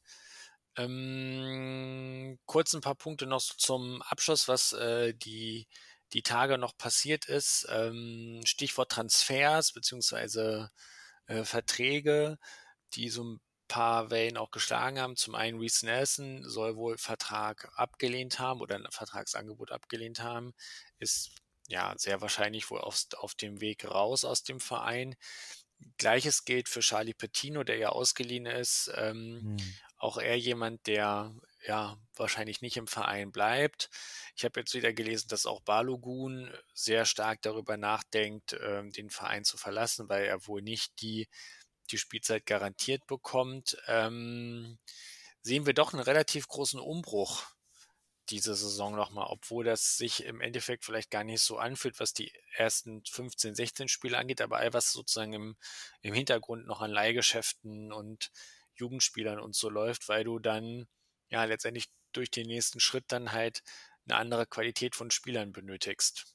Ähm, kurz ein paar Punkte noch so zum Abschluss, was äh, die, die Tage noch passiert ist. Ähm, Stichwort Transfers beziehungsweise äh, Verträge, die so ein paar Wellen auch geschlagen haben. Zum einen Reece Nelson soll wohl Vertrag abgelehnt haben oder ein Vertragsangebot abgelehnt haben, ist ja sehr wahrscheinlich wohl auf, auf dem Weg raus aus dem Verein. Gleiches gilt für Charlie Patino, der ja ausgeliehen ist. Ähm, Hm. auch er jemand, der ja wahrscheinlich nicht im Verein bleibt. Ich habe jetzt wieder gelesen, dass auch Balogun sehr stark darüber nachdenkt, ähm, den Verein zu verlassen, weil er wohl nicht die die Spielzeit garantiert bekommt, ähm, sehen wir doch einen relativ großen Umbruch diese Saison nochmal, obwohl das sich im Endeffekt vielleicht gar nicht so anfühlt, was die ersten fünfzehn, sechzehn Spiele angeht, aber all was sozusagen im, im Hintergrund noch an Leihgeschäften und Jugendspielern und so läuft, weil du dann ja letztendlich durch den nächsten Schritt dann halt eine andere Qualität von Spielern benötigst.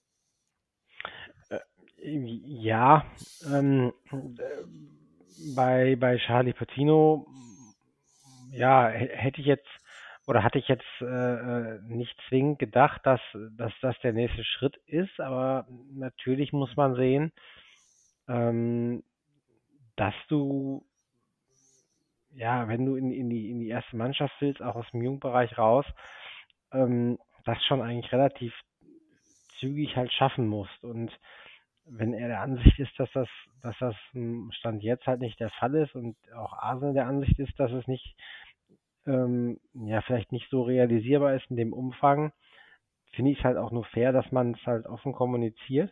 Äh, ja, ähm, äh, bei, bei Charlie Patino, ja, h- hätte ich jetzt oder hatte ich jetzt äh, äh, nicht zwingend gedacht, dass, dass das der nächste Schritt ist, aber natürlich muss man sehen, ähm, dass du, ja, wenn du in, in die, in die erste Mannschaft willst, auch aus dem Jugendbereich raus, ähm, das schon eigentlich relativ zügig halt schaffen musst. Und wenn er der Ansicht ist, dass das, dass das ähm, Stand jetzt halt nicht der Fall ist und auch Arsenal der Ansicht ist, dass es nicht, ähm, ja, vielleicht nicht so realisierbar ist in dem Umfang, finde ich es halt auch nur fair, dass man es halt offen kommuniziert.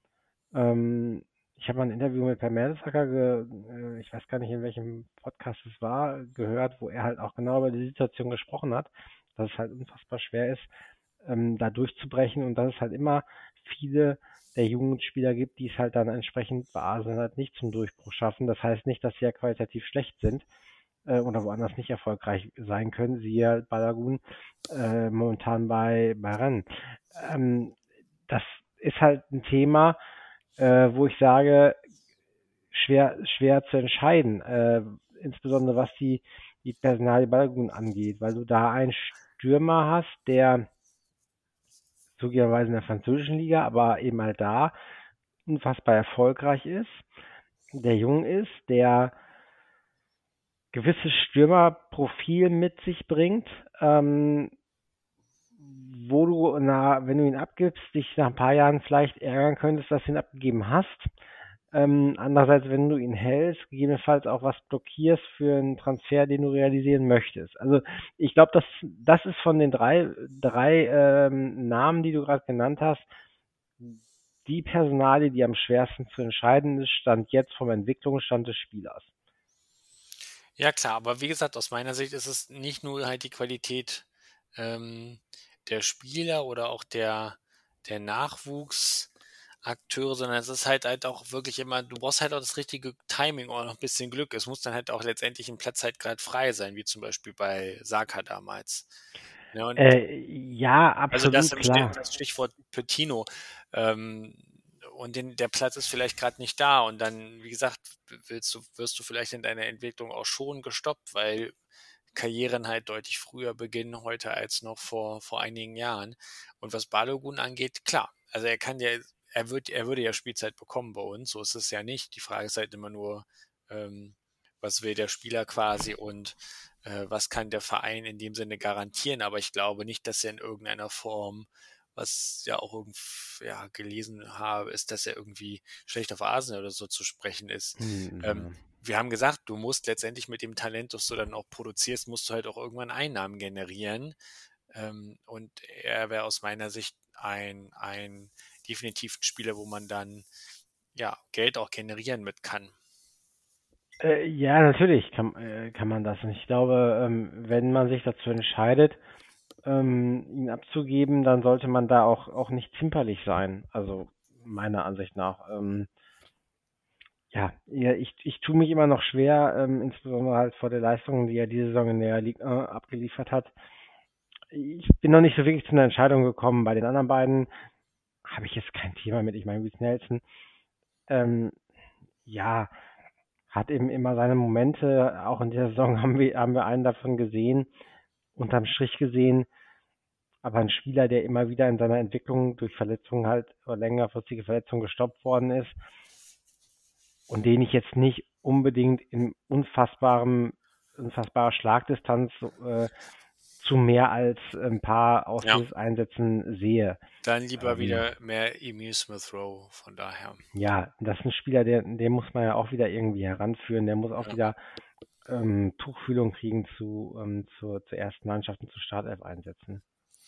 Ähm, ich habe mal ein Interview mit Per Mertesacker, ge, äh, ich weiß gar nicht, in welchem Podcast es war, gehört, wo er halt auch genau über die Situation gesprochen hat, dass es halt unfassbar schwer ist, ähm, da durchzubrechen und dass es halt immer viele der Jugendspieler gibt, die es halt dann entsprechend bei Arsenal halt nicht zum Durchbruch schaffen. Das heißt nicht, dass sie ja qualitativ schlecht sind äh, oder woanders nicht erfolgreich sein können. Siehe halt Balagun äh, momentan bei, bei Rennes. Ähm, das ist halt ein Thema, äh, wo ich sage, schwer, schwer zu entscheiden, äh, insbesondere was die, die Personalie Balagun angeht, weil du da einen Stürmer hast, der zugegebenerweise in der französischen Liga, aber eben halt da unfassbar erfolgreich ist, der jung ist, der gewisses Stürmerprofil mit sich bringt, ähm, wo du, na, wenn du ihn abgibst, dich nach ein paar Jahren vielleicht ärgern könntest, dass du ihn abgegeben hast. Ähm, andererseits, wenn du ihn hältst, gegebenenfalls auch was blockierst für einen Transfer, den du realisieren möchtest. Also ich glaube, das, das ist von den drei, drei ähm, Namen, die du gerade genannt hast, die Personalie, die am schwersten zu entscheiden ist, stand jetzt vom Entwicklungsstand des Spielers. Ja klar, aber wie gesagt, aus meiner Sicht ist es nicht nur halt die Qualität ähm, der Spieler oder auch der, der Nachwuchsakteure, sondern es ist halt halt auch wirklich immer, du brauchst halt auch das richtige Timing oder noch ein bisschen Glück. Es muss dann halt auch letztendlich ein Platz halt gerade frei sein, wie zum Beispiel bei Saka damals. Ja, und Äh, ja, also das absolut im Sti klar. das Stichwort Coutinho. Ähm, und den der Platz ist vielleicht gerade nicht da und dann, wie gesagt, willst du wirst du vielleicht in deiner Entwicklung auch schon gestoppt, weil Karrieren halt deutlich früher beginnen heute als noch vor vor einigen Jahren. Und was Balogun angeht, klar, also er kann ja er wird er würde ja Spielzeit bekommen bei uns, so ist es ja nicht. Die Frage ist halt immer nur, ähm, was will der Spieler quasi und äh, was kann der Verein in dem Sinne garantieren, aber ich glaube nicht, dass er in irgendeiner Form, was ja auch irgend, ja, gelesen habe, ist, dass er irgendwie schlecht auf Arsenal oder so zu sprechen ist. Ähm, Hm, wir haben gesagt, du musst letztendlich mit dem Talent, das du dann auch produzierst, musst du halt auch irgendwann Einnahmen generieren. Ähm, und er wäre aus meiner Sicht ein, ein definitiv ein Spieler, wo man dann ja Geld auch generieren mit kann. Äh, ja, natürlich kann, äh, kann man das. Und ich glaube, ähm, wenn man sich dazu entscheidet, ähm, ihn abzugeben, dann sollte man da auch, auch nicht zimperlich sein. Also meiner Ansicht nach. Ähm, ja, ja, ich, ich tue mich immer noch schwer, ähm, insbesondere halt vor der Leistung, die er diese Saison in der Liga äh, abgeliefert hat. Ich bin noch nicht so wirklich zu einer Entscheidung gekommen. Bei den anderen beiden habe ich jetzt kein Thema mit. Ich meine, Reece Nelson, ähm, ja, hat eben immer seine Momente. Auch in dieser Saison haben wir, haben wir einen davon gesehen, unterm Strich gesehen. Aber ein Spieler, der immer wieder in seiner Entwicklung durch Verletzungen halt oder längerfristige Verletzungen gestoppt worden ist und den ich jetzt nicht unbedingt in unfassbarem, unfassbarer Schlagdistanz äh, zu mehr als ein paar Ja, Aushilfseinsätzen sehe. dann lieber Ähm, wieder mehr Emil Smith Rowe, von daher. ja, das ist ein Spieler, der, den muss man ja auch wieder irgendwie heranführen. Der muss auch Ja. wieder ähm, Tuchfühlung kriegen zu, ähm, zur, zur ersten Mannschaft und zu Startelf-Einsätzen.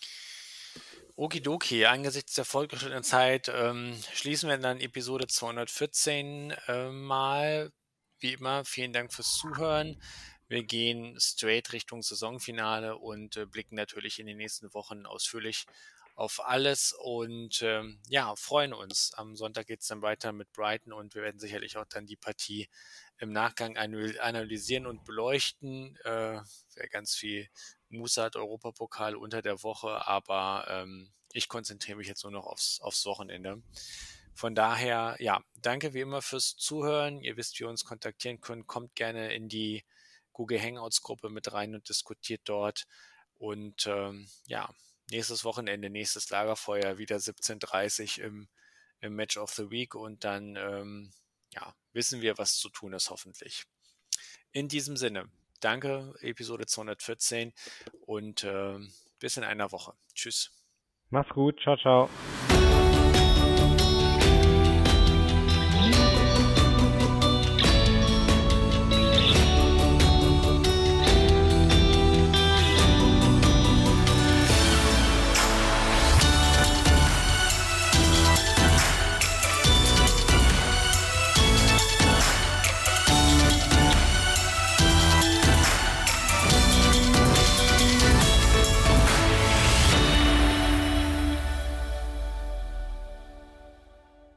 Okidoki, angesichts der fortgeschrittenen Zeit ähm, schließen wir dann Episode zweihundertvierzehn äh, mal. wie immer, vielen Dank fürs Zuhören. Wir gehen straight Richtung Saisonfinale und äh, blicken natürlich in den nächsten Wochen ausführlich auf alles und ähm, ja, freuen uns. Am Sonntag geht es dann weiter mit Brighton und wir werden sicherlich auch dann die Partie im Nachgang analysieren und beleuchten. Äh, Wäre ganz viel Musat Europapokal unter der Woche, aber ähm, ich konzentriere mich jetzt nur noch aufs, aufs Wochenende. Von daher, ja, danke wie immer fürs Zuhören. Ihr wisst, wie ihr uns kontaktieren könnt. Kommt gerne in die Google Hangouts Gruppe mit rein und diskutiert dort. Und ähm, ja, nächstes Wochenende, nächstes Lagerfeuer, wieder siebzehn Uhr dreißig im, im Match of the Week und dann ähm, ja, wissen wir, was zu tun ist, hoffentlich. In diesem Sinne, danke, Episode zweihundertvierzehn und äh, bis in einer Woche. Tschüss. Mach's gut. Ciao, ciao.